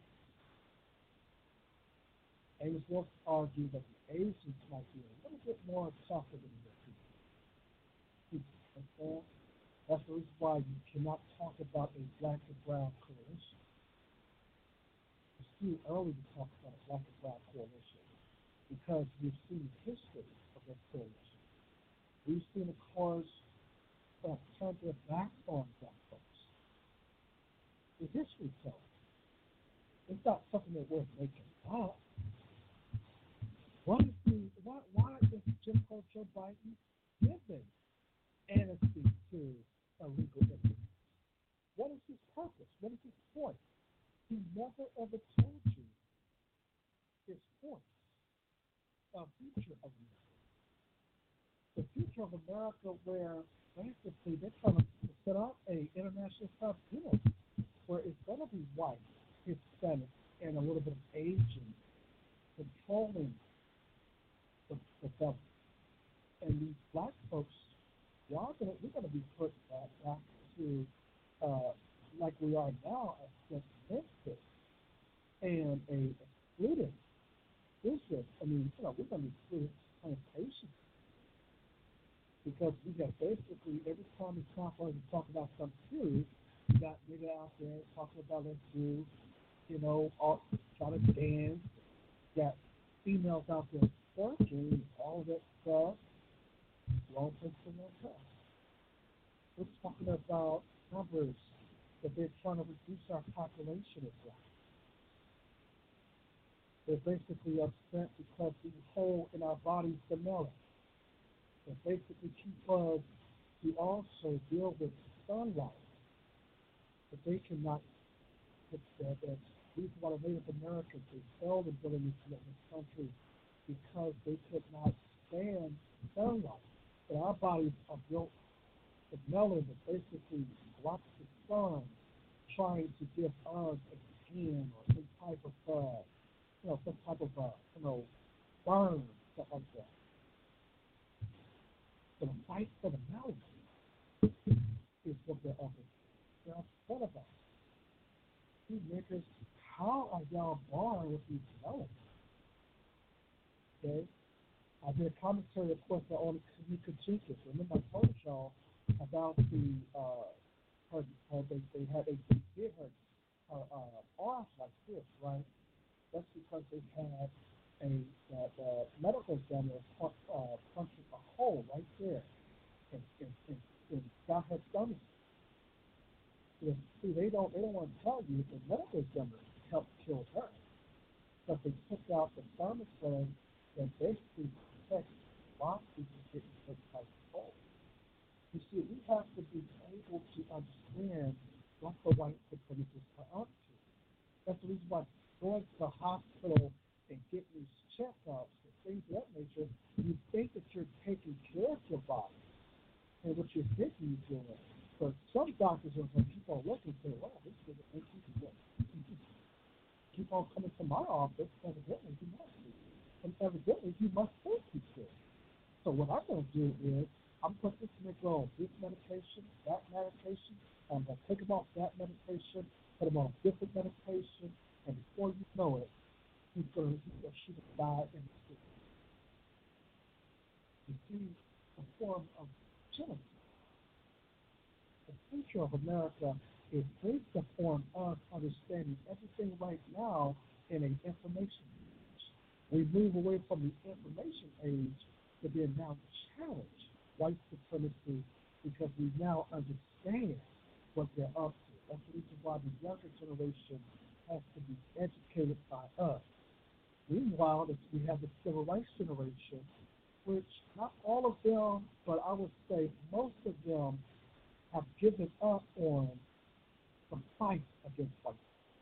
Amos Wilson argued that the Asians might be a little bit more tougher than the people. Understand? That's the reason why you cannot talk about a black and brown coalition. It's too early to talk about a black and brown coalition because we've seen the history of that coalition. We've seen, of course, uh, turn their backs on black folks. The history tells us. It's not something that we're making up. Why is the why why is Jim Crow Joe Biden giving amnesty to illegal immigrants? What is his purpose? What is his point? He never ever told you his point. The future of America. The future of America where basically they're trying to set up a international tribunal where it's gonna be white, Hispanic, and a little bit of Asian controlling the, the government. And these black folks, y'all gonna we're gonna be put back, back to uh, like we are now as Memphis and a excluded business. I mean, you know, we're gonna be excluded plantations because we have basically every time it's time for us to talk about something serious, you got nigga out there talking about let's do, you know, all trying to dance, got females out there working, all of that stuff. Wrong place for no time. We're talking about numbers that they're trying to reduce our population as well. They're basically upset because we hold in our bodies the melon. They basically keep us to also deal with sunlight. But they cannot put that. That's the reason why the Native Americans, they failed in building this, this country because they could not stand sunlight. But our bodies are built with melanin that basically blocks the sun, trying to give us a skin or some type of, uh, you know, some type of, uh, you know, burn, stuff like that. So the fight for the melanin is what they're up against. They're upset about it. You niggas, how are y'all born with these melons? Okay? I did a commentary, of course, on Kanika Jenkins. Remember, I told y'all about the, uh, her, her they, they had, they, they did her, her uh, arms like this, right? That's because they had a, uh, the medical examiner punch, uh, punching a hole right there and, and, and, and got her stomach. And, see, they don't, they don't want to tell you the medical examiner helped kill her. But they took out the thermostat that basically protects boxes from getting such type of hole. You see, we have to be able to understand what the white supremacists are up to. That's the reason why going to the hospital and getting these checkups and things of that nature, you think that you're taking care of your body and what you're thinking you're doing. But some doctors are going to keep on looking and say, wow, this is a thing you can do. Keep on coming to my office, evidently you must be. And evidently you must think you should. So what I'm going to do is, I'm going to put this nigga on this medication, that medication, I'm going to take him off that medication, put him on a different medication, and before you know it, he's going to, he's going to shoot a die in the street. You see, a form of genocide. The future of America is based upon us understanding everything right now in an information age. We move away from the information age to being now challenge white supremacy because we now understand what they're up to. That's the reason why the younger generation has to be educated by us. Meanwhile, we have the civil rights generation, which not all of them, but I would say most of them have given up on the fight against white.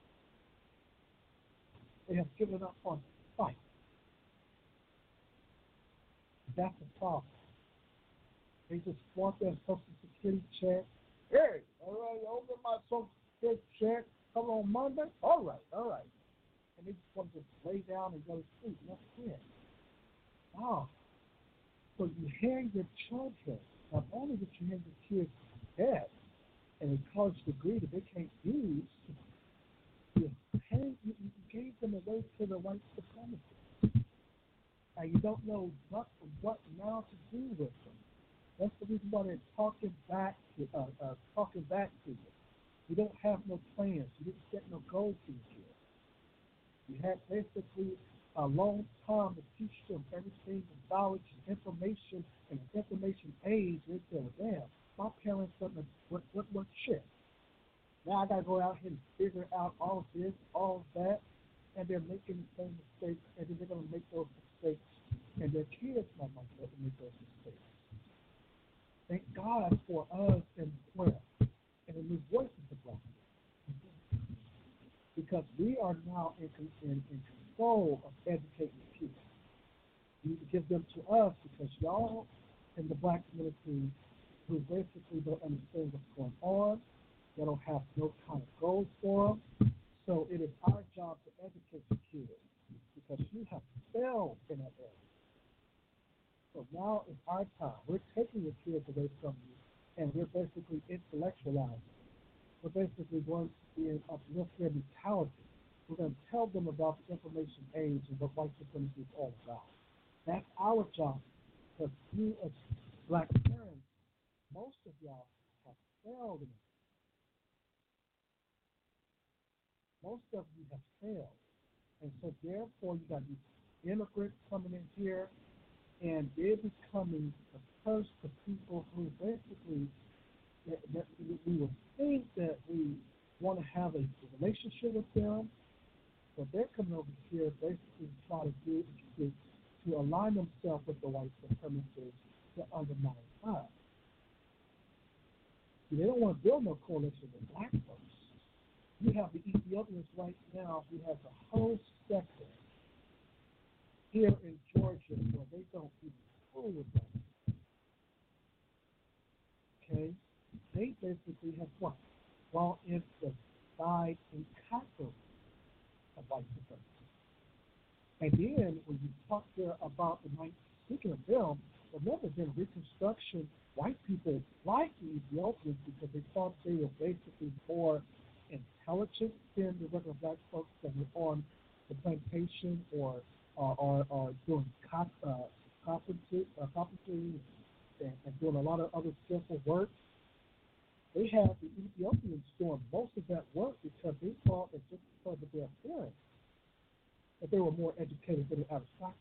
They have given up on the fight. That's a problem. They just want their Social Security check. Hey, all right, open my Social Security check. Come on Monday. All right, all right. And they just want to just lay down and go to sleep. That's it. Wow. So you hand your children, not only that you hand your kids debt and a college degree that they can't use, you, hand, you, you gave them away to the white supremacists. And you don't know what, what now to do with them. That's the reason why they're talking back to uh, uh, talking back to you. You don't have no plans. You didn't set no goals for your kids. You had basically a long time to teach them everything, the knowledge and information and the information age. They said, well, damn, my parents something what what what shit. Now I gotta go out here and figure out all this, all that, and they're making the same mistakes, and then they're gonna make those mistakes, and their kids might not make those mistakes. Thank God for us in prayer and the new voices of God. Because we are now in, in, in control of educating the people. You need to give them to us because y'all in the black community who basically don't understand what's going on, they don't have no kind of goals for them. So it is our job to educate the kids because you have failed in that area. So now is our time. We're taking the kids away from you, and we're basically intellectualizing. We're basically going to be an uplift their mentality. We're going to tell them about the information age and what white supremacy is all about. That's our job. Because you as black parents, most of y'all have failed in it. Most of you have failed. And so therefore you got these immigrants coming in here and they're becoming the first of people who basically that, that we would think that we want to have a relationship with them, but they're coming over here basically to try to do to, to align themselves with the white supremacists to undermine us. See, they don't want to build no coalition with black folks. You have the Ethiopians right now who has a whole sector here in Georgia where they don't even fool with them. Okay? They basically have what? Brought in the side and conquer of white supremacy. And then when you talk there about the night, speaking of them, remember then Reconstruction, white people liked the Ethiopians because they thought they were basically more intelligent than the regular black folks that were on the plantation or or, or, or doing cop, uh, carpentry, uh, carpentry and, and doing a lot of other skillful work. They had the Ethiopians doing most of that work because they thought that just because of their appearance, that they were more educated than the aristocracy.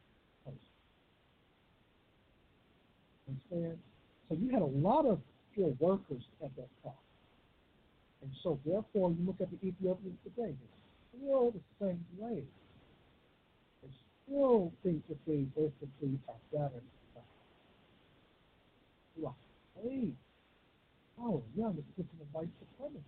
Understand? So you had a lot of skilled workers at that time. And so therefore, you look at the Ethiopians today, they're still the same way. They still think that they basically are better than us. You are slave. Oh, you're in the system of white supremacy.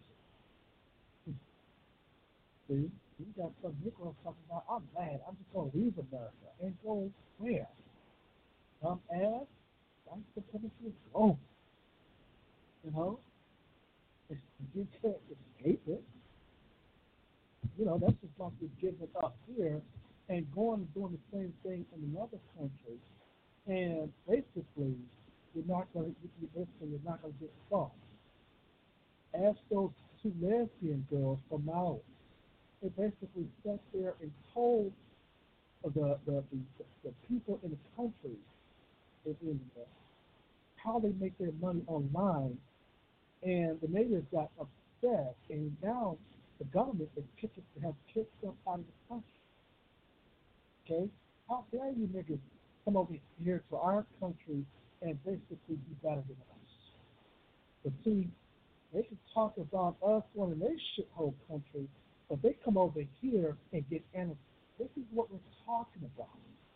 See, you got some Negroes talking about, I'm mad, I'm just going to leave America and go where? Some ass, white supremacy is global. You know? It's, you can't escape it. You know, that's just like you're giving up here and going and doing the same thing in another country. And basically, you're not going to, you basically, you're not going to get far. Ask those two lesbian girls from Maui. They basically sat there and told the the, the, the people in the country in India how they make their money online, and the natives got upset, and now the government is kicking, has kicked them out of the country. Okay? How dare you niggas come over here to our country and basically be better than us? But see, they can talk about us wanting their shithole country, but they come over here and get innocent. This is what we're talking about.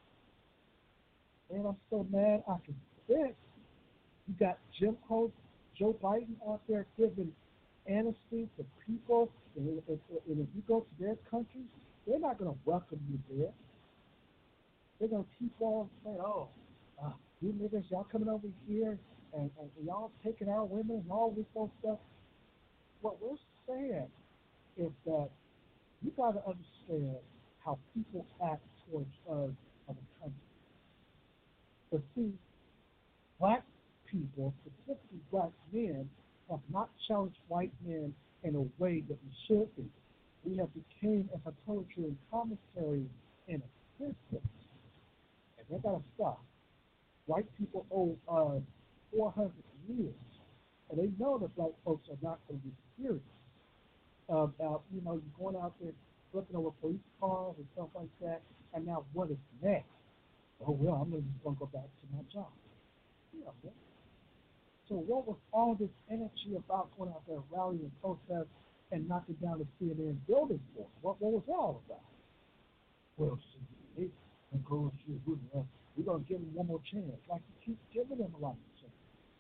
And I'm so mad I can spit. You got Jim Crow, Joe Biden out there giving amnesty to people, and if, and if you go to their countries, they're not going to welcome you there. They're going to keep on saying, oh, uh, you niggas, y'all coming over here, and, and y'all taking our women and all this old stuff. What we're saying is that you got to understand how people act towards us as a country. But see, black people, specifically black men, have not challenged white men in a way that we should be. We have became, as I told you in commentary, in a system, and they got to stop. White people owe uh, four hundred years, and they know that black folks are not going to be serious about, you know, you're going out there looking over police cars and stuff like that, and now what is next? Oh, well, I'm just going to go back to my job. Yeah, okay. So what was all this energy about going out there rallying and protest and knocking down the C N N building for? What, what was that all about? Well, see, they and go through good enough. We're going to give them one more chance, like you keep giving them a lot of chance.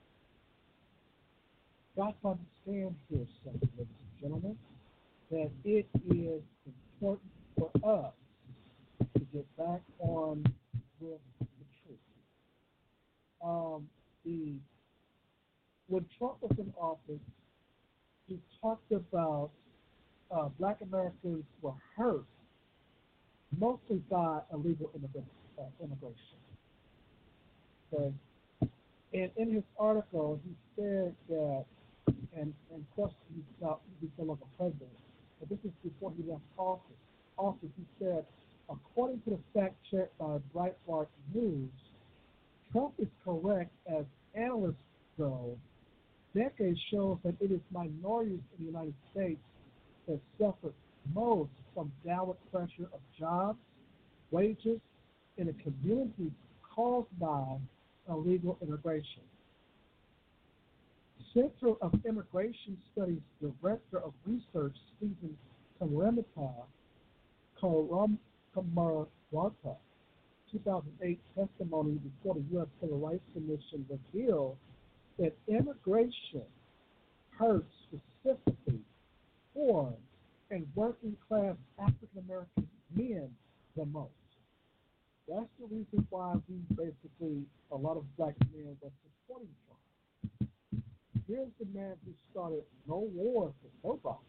Got to understand here, something, ladies and gentlemen, that it is important for us to get back on with the truth. Um, the when Trump was in office, he talked about uh, black Americans were hurt mostly by illegal immigration. Uh, immigration. Okay. And in his article, he said that, and, and of course he's not, he's no longer president, but this is before he left office. Office, he said, according to the fact check by Breitbart News, Trump is correct as analysts go. Decades shows that it is minorities in the United States that suffered most from downward pressure of jobs, wages, in a community caused by illegal immigration. Center of Immigration Studies Director of Research, Stephen Karamata, Karamata, two thousand eight testimony before the U S Civil Rights Commission revealed that immigration hurts specifically poor and working class African American men the most. That's the reason why we basically, a lot of black men are supporting Trump. Here's the man who started no wars with nobody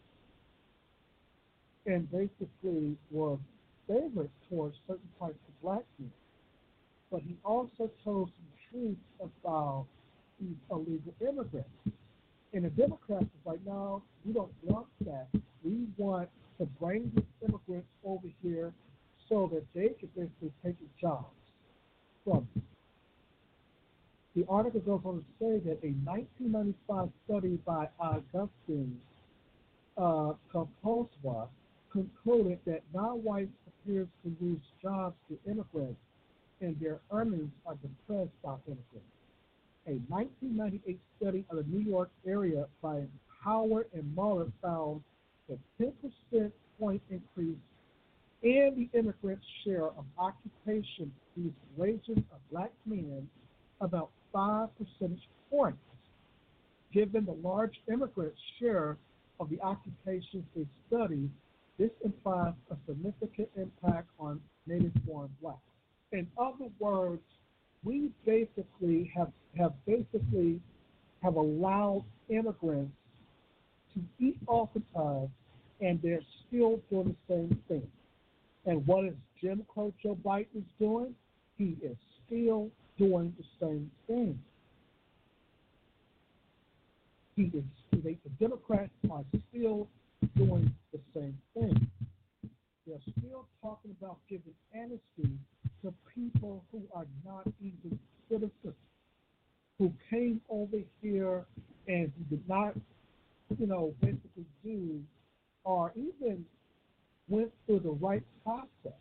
and basically was favored towards certain types of black men. But he also told some truths about these illegal immigrants. And the Democrats are like, no, we don't want that. We want to bring these immigrants over here so that they can basically take jobs from them. The article goes on to say that a nineteen ninety-five study by Augustine uh, Composwa concluded that non-whites appears to lose jobs to immigrants and their earnings are depressed by immigrants. A nineteen ninety-eight study of the New York area by Howard and Muller found a ten percent point increase in the immigrant share of occupation these wages of black men about five percentage points. Given the large immigrant share of the occupations they study, this implies a significant impact on native-born blacks. In other words, we basically have, have basically have allowed immigrants to eat off of us, and they're still doing the same thing. And what is Jim Crow Joe Biden is doing? He is still doing the same thing. He is, they, the Democrats are still doing the same thing. They're still talking about giving amnesty to people who are not even citizens, who came over here and who did not, you know, basically do or even went through the right process.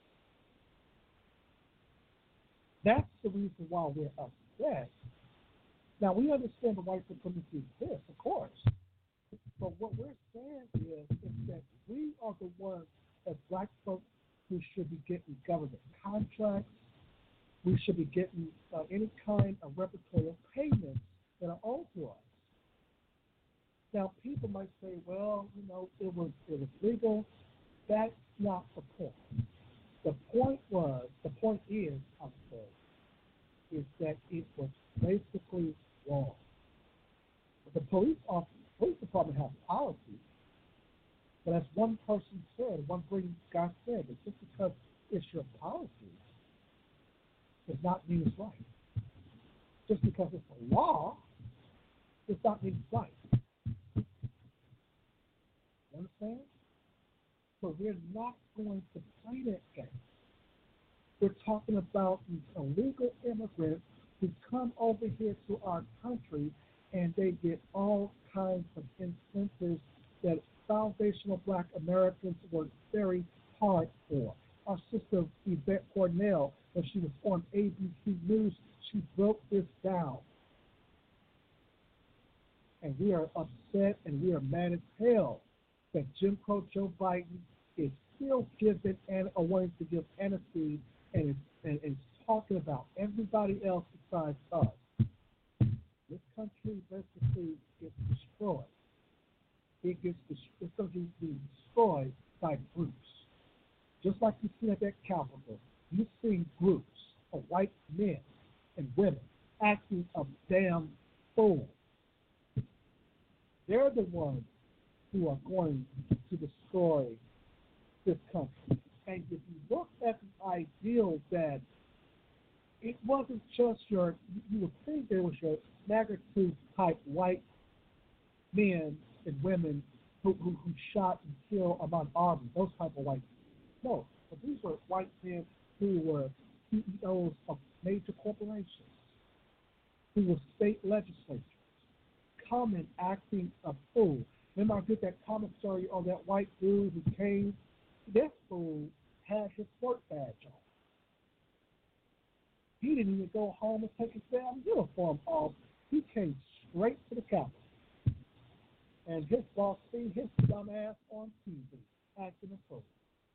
That's the reason why we're upset. Now, we understand the white supremacy exists, of course. But what we're saying is, is that we are the ones, as black folks, who should be getting government contracts. We should be getting uh, any kind of repertorial payments that are owed to us. Now, people might say, well, you know, it was it was legal. That's not the point. The point was, the point is, I'm sorry, is that it was basically wrong. But the police office, police department has policies, but as one person said, one great guy said, that just because it's your policy does not mean it's right. Just because it's a law does not mean it's right. You understand? So we're not going to play that game. We're talking about these illegal immigrants who come over here to our country and they get all kinds of incentives that foundational black Americans work very hard for. Our sister Yvette Cornell, when she was on A B C News, she broke this down. And we are upset and we are mad as hell that Jim Crow Joe Biden is still giving and or wanting to give amnesty and is, and is talking about everybody else besides us. This country basically gets destroyed. It gets it's going to be destroyed by groups. Just like you see at that Capitol, you see groups of white men and women acting a damn fool. They're the ones who are going to destroy this country. And if you look at the ideal that it wasn't just your, you would think there was your magnitude type white men and women who, who, who shot and killed Ahmaud Arbery, those type of white men. No, but these were white men who were C E Os of major corporations, who were state legislatures, coming acting a fool. Remember I did that commentary on that white dude who came? This fool had his work badge on. He didn't even go home and take his damn uniform off. He came straight to the Capitol. And his boss seen his dumb ass on T V acting a fool.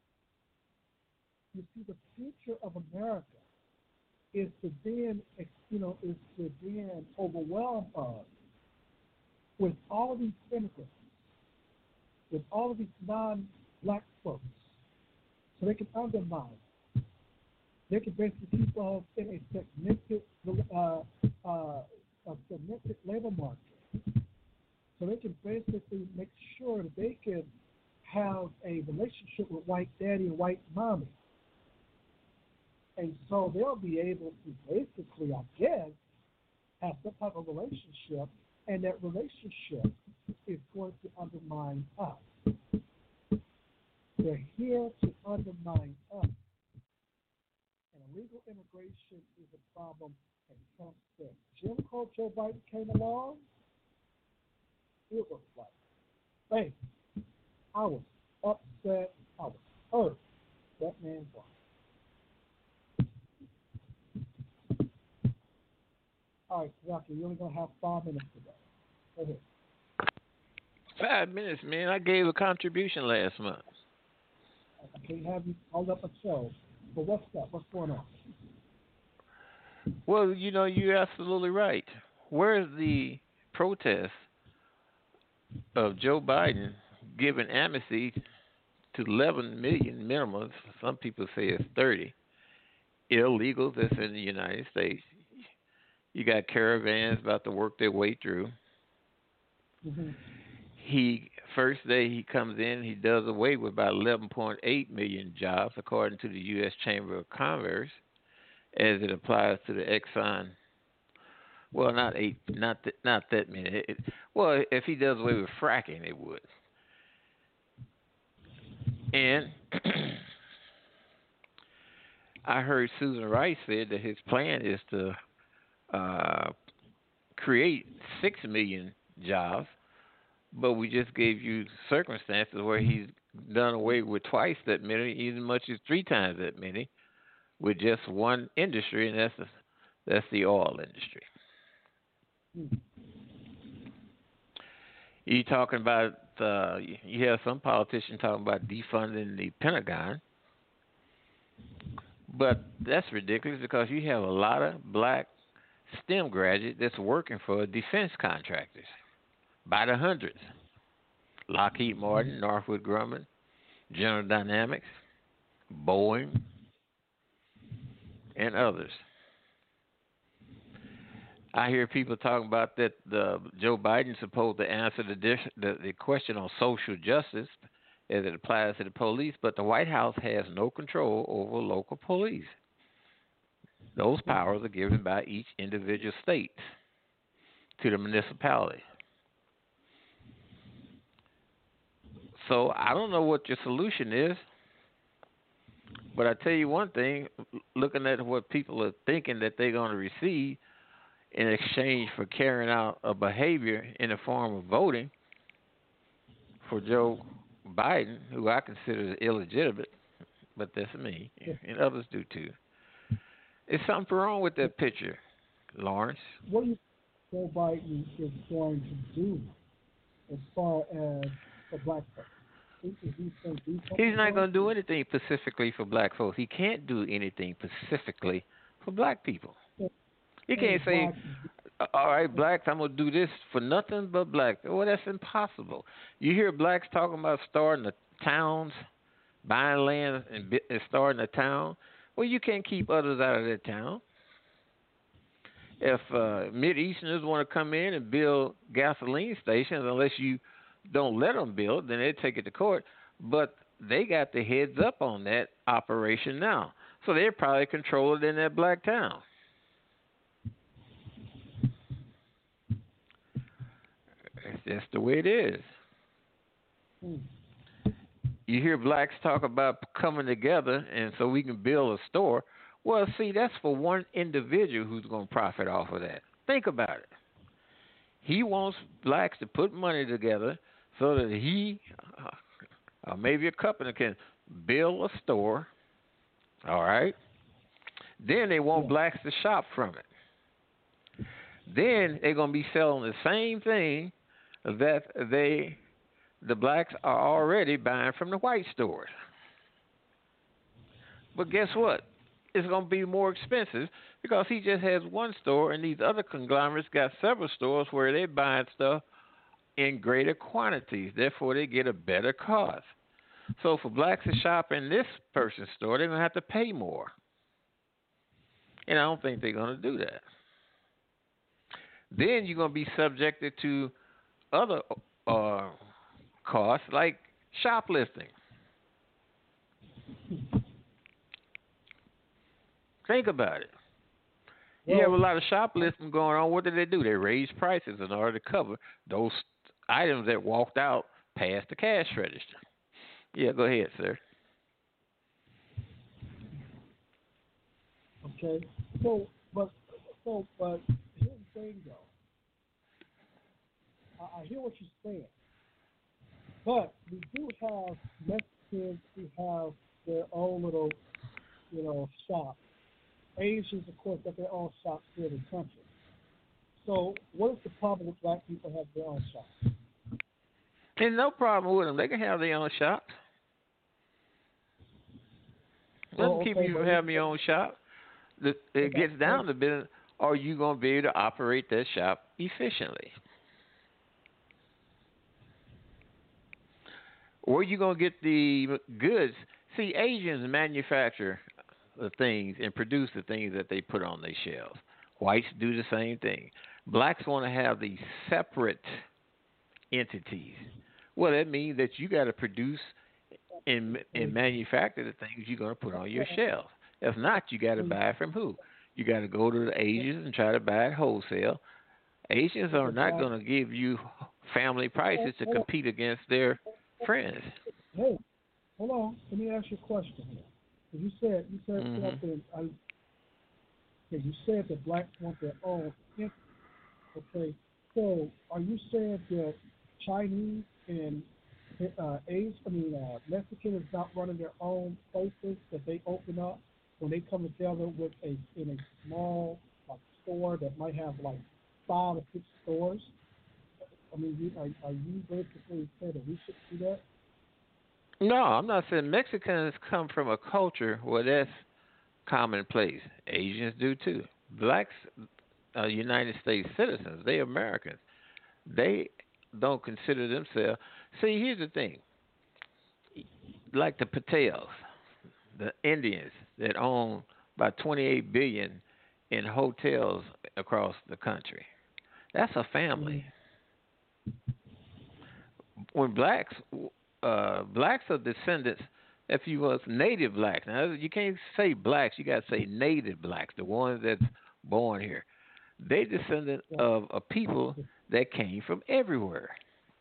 You see, the future of America is to then, you know, is to then overwhelm us with all of these immigrants, with all of these non-black folks, so they can undermine. They can basically keep us in a segmented, uh, uh, a segmented labor market. So they can basically make sure that they can have a relationship with white daddy and white mommy. And so they'll be able to basically, I guess, have some type of relationship, and that relationship is going to undermine us. They're here to undermine us. And illegal immigration is a problem, and Trump said, Jim Crow Joe Biden came along, it was like, hey, I was upset, I was hurt. That man's life. All right, Rocky, you're only going to have five minutes today. Go ahead. Five minutes, man. I gave a contribution last month. I can't have you hold up a show. But what's up? What's going on? Well, you know, you're absolutely right. Where's the protest of Joe Biden giving amnesty to eleven million minimums? Some people say it's thirty illegals that's in the United States. You got caravans about to work their way through. Mm-hmm. He first day he comes in, he does away with about eleven point eight million jobs, according to the U S Chamber of Commerce, as it applies to the Exxon. Well, not eight, not th- not that many. It, well, if he does away with fracking, it would. And I heard Susan Rice said that his plan is to uh, create six million jobs, but we just gave you circumstances where he's done away with twice that many, even much as three times that many, with just one industry, and that's the, that's the oil industry. Mm-hmm. You talking about? Uh, you have some politicians talking about defunding the Pentagon, but that's ridiculous because you have a lot of black STEM graduates that's working for defense contractors by the hundreds. Lockheed Martin, Northrop Grumman, General Dynamics, Boeing, and others. I hear people talking about that the Joe Biden's supposed to answer the, dis, the the question on social justice as it applies to the police, but the White House has no control over local police. Those powers are given by each individual state to the municipality. So I don't know what your solution is, but I tell you one thing: looking at what people are thinking that they're going to receive in exchange for carrying out a behavior in the form of voting for Joe Biden, who I consider illegitimate, but that's me, and others do too. Is something wrong with that picture, Lawrence? What do you think Joe Biden is going to do as far as the black folks? Is he going to do something? He's not going to do anything specifically for black folks. He can't do anything specifically for black people. He can't say, all right, blacks, I'm going to do this for nothing but blacks. Well, that's impossible. You hear blacks talking about starting the towns, buying land and, bi- and starting a town. Well, you can't keep others out of that town. If uh, Mid-Easterners want to come in and build gasoline stations, unless you don't let them build, then they take it to court. But they got the heads up on that operation now. So they're probably controlled in that black town. It's just the way it is. Mm. You hear blacks talk about coming together and so we can build a store. Well, see, that's for one individual who's going to profit off of that. Think about it. He wants blacks to put money together so that he, uh, or maybe a company, can build a store, all right? Then they want Yeah. blacks to shop from it. Then they're going to be selling the same thing that they, the blacks are already buying from the white stores. But guess what? It's going to be more expensive because he just has one store and these other conglomerates got several stores where they're buying stuff in greater quantities. Therefore, they get a better cost. So for blacks to shop in this person's store, they're going to have to pay more. And I don't think they're going to do that. Then you're going to be subjected to other uh, costs like shoplifting. Think about it. You Well, have a lot of shoplifting going on. What did they do? They raised prices in order to cover those items that walked out past the cash register. Yeah, go ahead, sir. Okay. So, but, so, but here's the thing, though. I, I hear what you're saying, but we do have Mexicans who have their own little, you know, shop. Asians, of course, got their own shops here in the country. So, what is the problem with black people having their own shops? There's no problem with them. They can have their own shops. Doesn't Oh, keep okay, you from but having your own shop. The, it Okay, gets down to business. Are you going to be able to operate that shop efficiently? Where you going to get the goods? See, Asians manufacture the things and produce the things that they put on their shelves. Whites do the same thing. Blacks want to have these separate entities. Well, that means that you got to produce and, and manufacture the things you're going to put on your shelves. If not, you got to buy from who? You got to go to the Asians and try to buy it wholesale. Asians are not going to give you family prices to compete against their friends. Hey, hold on. Let me ask you a question here. 'Cause you said you said Mhm. something. I, okay, you said that blacks want their own. entity. Okay, so are you saying that Chinese and uh, Asian, I mean uh, Mexican is not running their own places that they open up when they come together with a in a small like store that might have like five or six stores? I mean, you, are, are you basically saying that we should do that? No, I'm not saying Mexicans come from a culture where that's commonplace. Asians do too. Blacks are United States citizens. They Americans. They don't consider themselves. See, here's the thing. Like the Patels, the Indians that own about twenty-eight billion in hotels across the country. That's a family. Mm-hmm. When blacks, uh, blacks are descendants. If you was native blacks, now you can't say blacks. You got to say native blacks, the ones that's born here. They descendant Right. of a people that came from everywhere,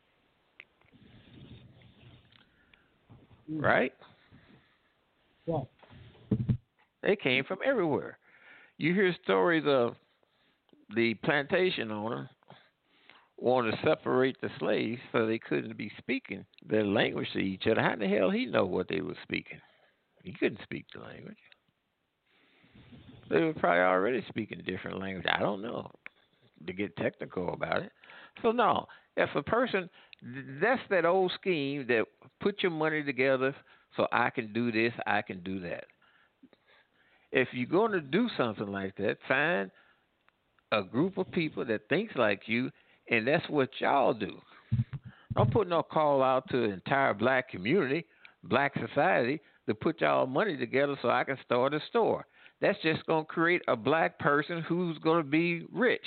Mm-hmm. right? Right. They came from everywhere. You hear stories of the plantation owner wanted to separate the slaves so they couldn't be speaking their language to each other. How in the hell he know what they were speaking? He couldn't speak the language. They were probably already speaking different language. I don't know to get technical about it. So no, if a person, that's that old scheme that put your money together so I can do this, I can do that. If you're going to do something like that, find a group of people that thinks like you, and that's what y'all do. Don't put no call out to the entire black community, black society, to put y'all money together so I can start a store. That's just going to create a black person who's going to be rich.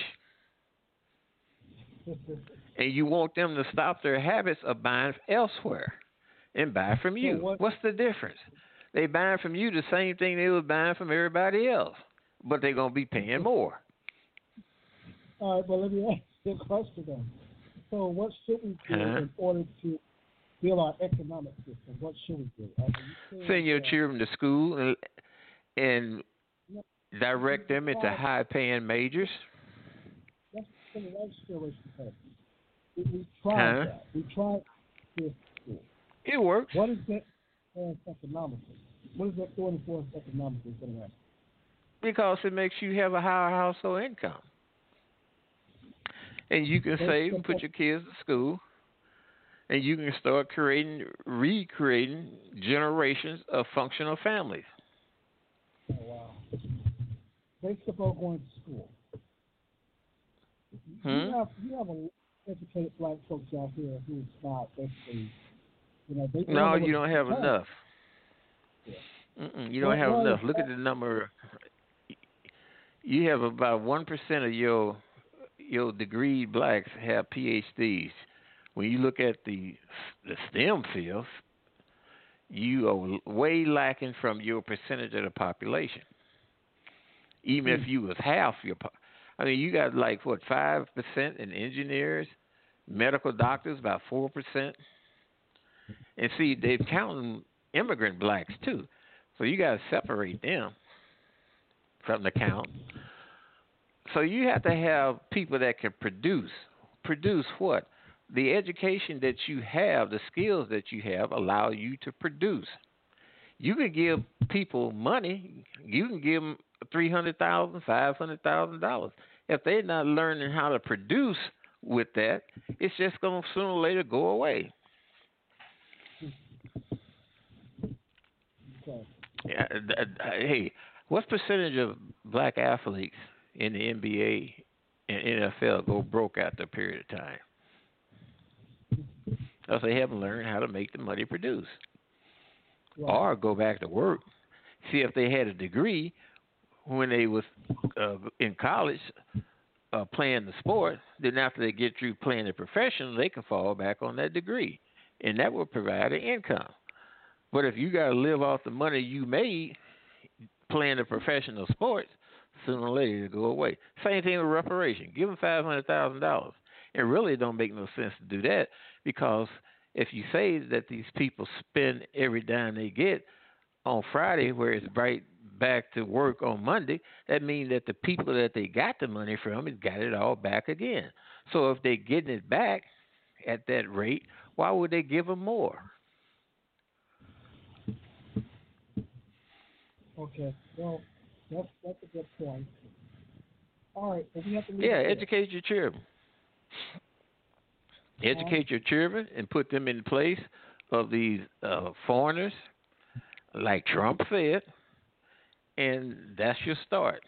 And you want them to stop their habits of buying elsewhere and buy from So you. what? What's the difference? They buying from you the same thing they was buying from everybody else, but they're going to be paying more. All right, well, let me ask you a question then. So, what should we do Huh? in order to build our economic system? What should we do? Are you saying Send your that- children to school and, and No, direct them into why- high-paying majors. That's the life generation purpose. We, we tried Huh? that. We tried this school. It works What is that for us economically? What is that doing for us economically for the rest? because it makes you have a higher household income. And you can That's save the and put point. your kids to school, and you can start creating, recreating generations of functional families. Oh, wow. Based upon going to school. Hmm? You have you have a educated black folks out here who's not basically, you know, they No, don't know you what don't it's have about. enough. Yeah. Mm-mm, you don't What- have what is enough. Look at that? the number. You have about one percent of your your degree blacks have P H Ds. When you look at the the STEM fields, you are way lacking from your percentage of the population. Even Hmm. if you was half your, po- I mean, you got like what five percent in engineers, medical doctors about four percent, and see they're counting immigrant blacks too. So you got to separate them from the count. So you have to have people that can produce. Produce what? The education that you have, the skills that you have, allow you to produce. You can give people money. You can give them three hundred thousand, five hundred thousand dollars. If they're not learning how to produce with that, it's just going to sooner or later go away. Okay. Yeah, th- th- hey, what percentage of black athletes in the N B A and N F L go broke after a period of time? Because they haven't learned how to make the money produce. Right. Or go back to work. See if they had a degree when they was uh, in college uh, playing the sport. Then after they get through playing the professional, they can fall back on that degree, and that will provide an income. But if you got to live off the money you made playing the professional sports, sooner or later it'll go away. Same thing with reparation. Give them five hundred thousand dollars. It really don't make no sense to do that because if you say that these people spend every dime they get on Friday, where it's right back to work on Monday, that means that the people that they got the money from has got it all back again. So if they're getting it back at that rate, why would they give them more? Okay. Well, that's that's a good point. All right. Well, we have to leave Yeah, it there. educate your children. Educate your children and put them in place of these uh, foreigners, like Trump said, and that's your start.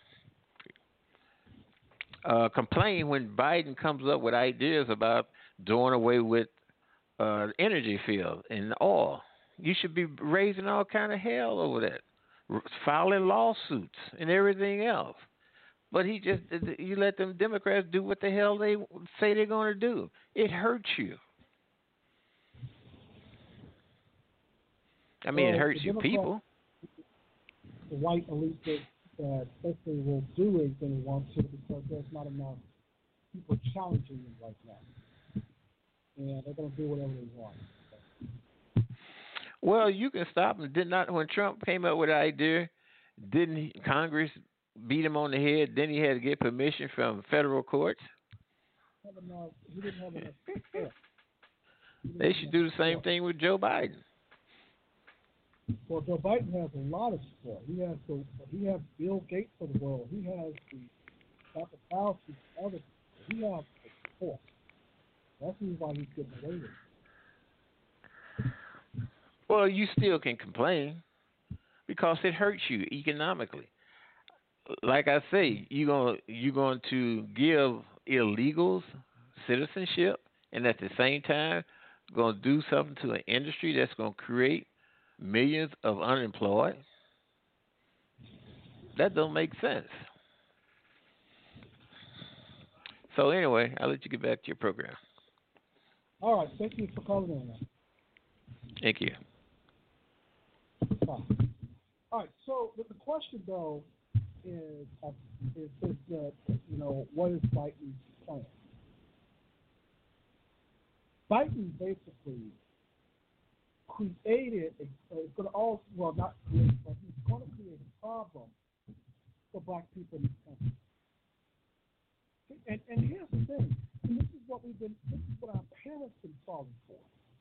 Uh, complain when Biden comes up with ideas about doing away with uh, energy field and oil. You should be raising all kind of hell over that, R- filing lawsuits and everything else. But he just you let them Democrats do what the hell they say they're going to do. It hurts you. I mean, it Well, the hurts you Democrats, people. the white elite that, that basically will do anything they want to because there's not enough people challenging them right now. And they're going to do whatever they want. Well, you can stop him. Did not when Trump came up with the idea, didn't he, Congress beat him on the head? Then he had to get permission from federal courts. Have enough, he didn't have enough support. He didn't They have should enough do the same support. thing with Joe Biden. Well, Joe Biden has a lot of support. He has the, he has Bill Gates of the world. He has the Doctor Fauci, other. He has the support. That's the reason why he's getting away with it. Well, you still can complain because it hurts you economically. Like I say, you going you going to give illegals citizenship, and at the same time, going to do something to an industry that's going to create millions of unemployed. That don't make sense. So anyway, I'll let you get back to your program. All right, thank you for calling in. Man. Thank you. Bye. All right, so the, the question though is, uh, is this, uh, you know, what is Biden's plan? Biden basically created, a, uh, it's going to all, well, not create, but he's going to create a problem for black people in this country. And, and here's the thing, and this is what we've been, this is what our parents have been falling for.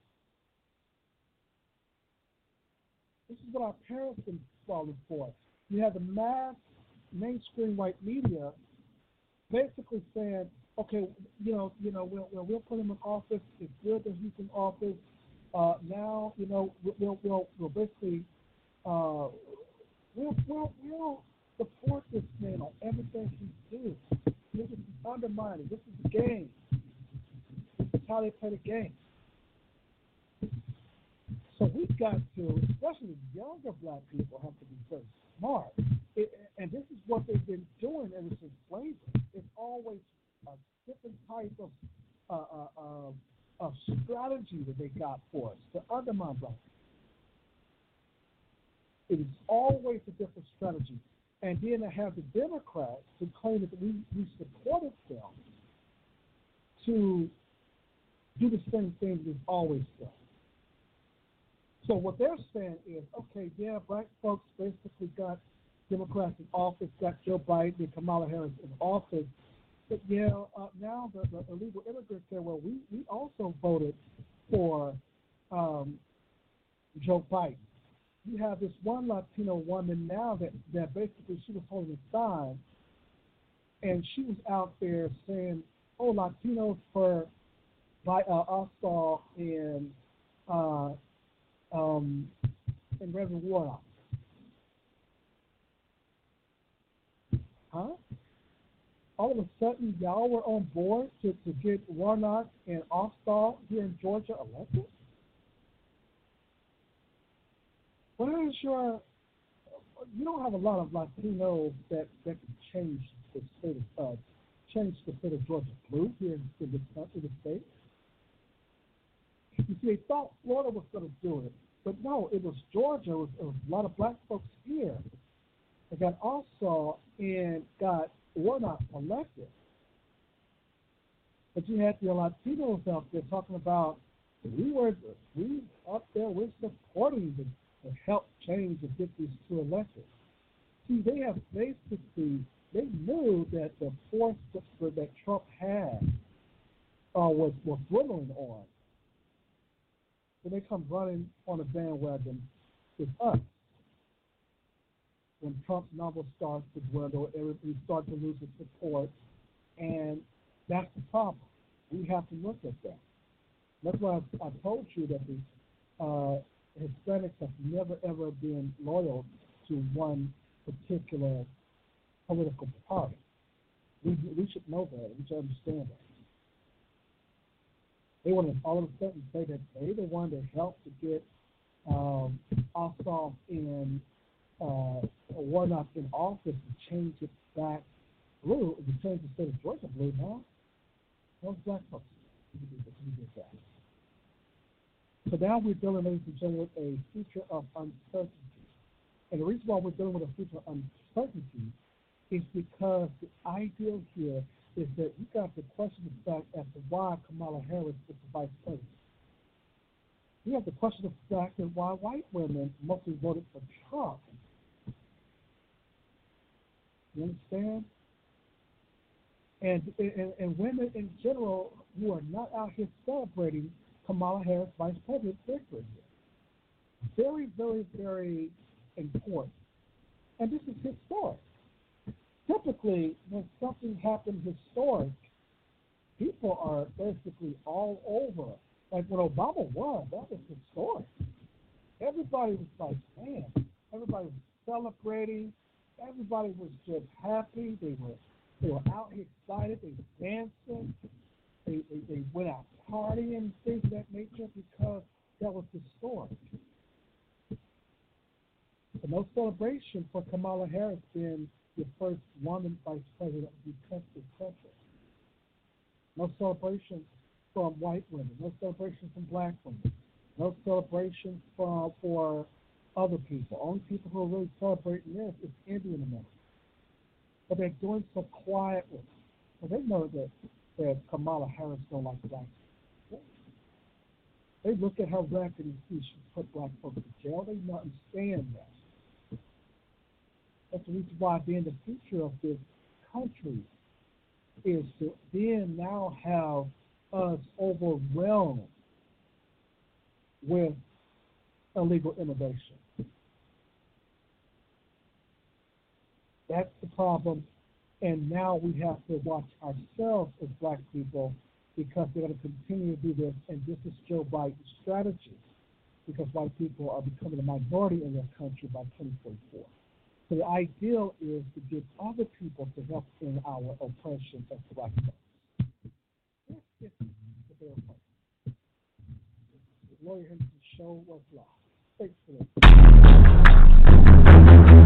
This is what our parents have been falling for. You have the mass mainstream white media basically saying, okay, you know, you know, we'll, we'll, we'll put him in office. It's good that he's in office. Uh, now, you know, we'll, we'll, we'll basically, uh, we'll, we'll, we'll support this man on everything he do. This is undermining. This is the game. This is how they play the game. So we've got to, especially younger black people, have to be very smart. It, and this is what they've been doing ever since slavery. It's always a different type of uh, uh, uh, of strategy that they got for us to undermine black people. It is always a different strategy. And then to have the Democrats to claim that we, we supported them to do the same thing we've always done. So what they're saying is, okay, yeah, black folks basically got Democrats in office, got Joe Biden and Kamala Harris in office, but yeah, uh, now the, the illegal immigrants say, well, we, we also voted for um, Joe Biden. You have this one Latino woman now that, that basically she was holding a sign, and she was out there saying, oh, Latinos for by uh, Ossaw and uh, um, and Reverend Warnock. Huh? All of a sudden, y'all were on board to, to get Warnock and Ossaw here in Georgia elected? What is your? You don't have a lot of Latinos that, that can change the state of uh, change the state of Georgia blue here in, in this country, the state. You see, they thought Florida was going to do it, but no, it was Georgia. It was, it was a lot of black folks here that got Ossaw and got Warnock elected. But you had the Latinos out there talking about we were we up there, we're supporting the, the help change and get these two elected. See, they have basically they knew that the force that, that Trump had uh, was was dwindling on. So they come running on a bandwagon with us. When Trump's number starts to dwindle, we start to lose its support, and that's the problem. We have to look at that. That's why I, I told you that the uh, Hispanics have never ever been loyal to one particular political party. We we should know that. We should understand that. They want to all of a sudden say that they're the one that helped to get um, Ossoff and uh, Warnock in office and change it back blue, if you change the state of Georgia blue now, those black folks. We did this, we did that. So now we're dealing, ladies and gentlemen, with a future of uncertainty. And the reason why we're dealing with a future of uncertainty is because the idea here is that you got to question the fact as to why Kamala Harris is the vice president. You have to question the fact that why white women mostly voted for Trump. You understand? And, and and women in general who are not out here celebrating Kamala Harris vice president victory. Very, very, very important. And this is historic. Typically, when something happens historic, people are basically all over. Like when Obama won, that was historic. Everybody was like, man, everybody was celebrating. Everybody was just happy. They were they were out here excited. They were dancing. They, they, they went out partying, things of that nature, because that was historic. So no celebration for Kamala Harris being the first woman vice president of the country. No celebration from white women. No celebration from black women. No celebration for, for other people. Only people who are really celebrating this is Indian Americans. But they're doing so quietly. So they know that, that Kamala Harris don't like black people. They look at her record and see she put black folks in jail. They don't understand that. That's the reason why then the future of this country is to then now have us overwhelmed with illegal immigration. That's the problem. And now we have to watch ourselves as black people because they're going to continue to do this. And this is Joe Biden's strategy because white people are becoming a minority in their country by twenty forty-four. So the ideal is to get other people to help in our oppression as black folks. This is the bare point. The Lawyer Henderson Show was live. Thanks for listening.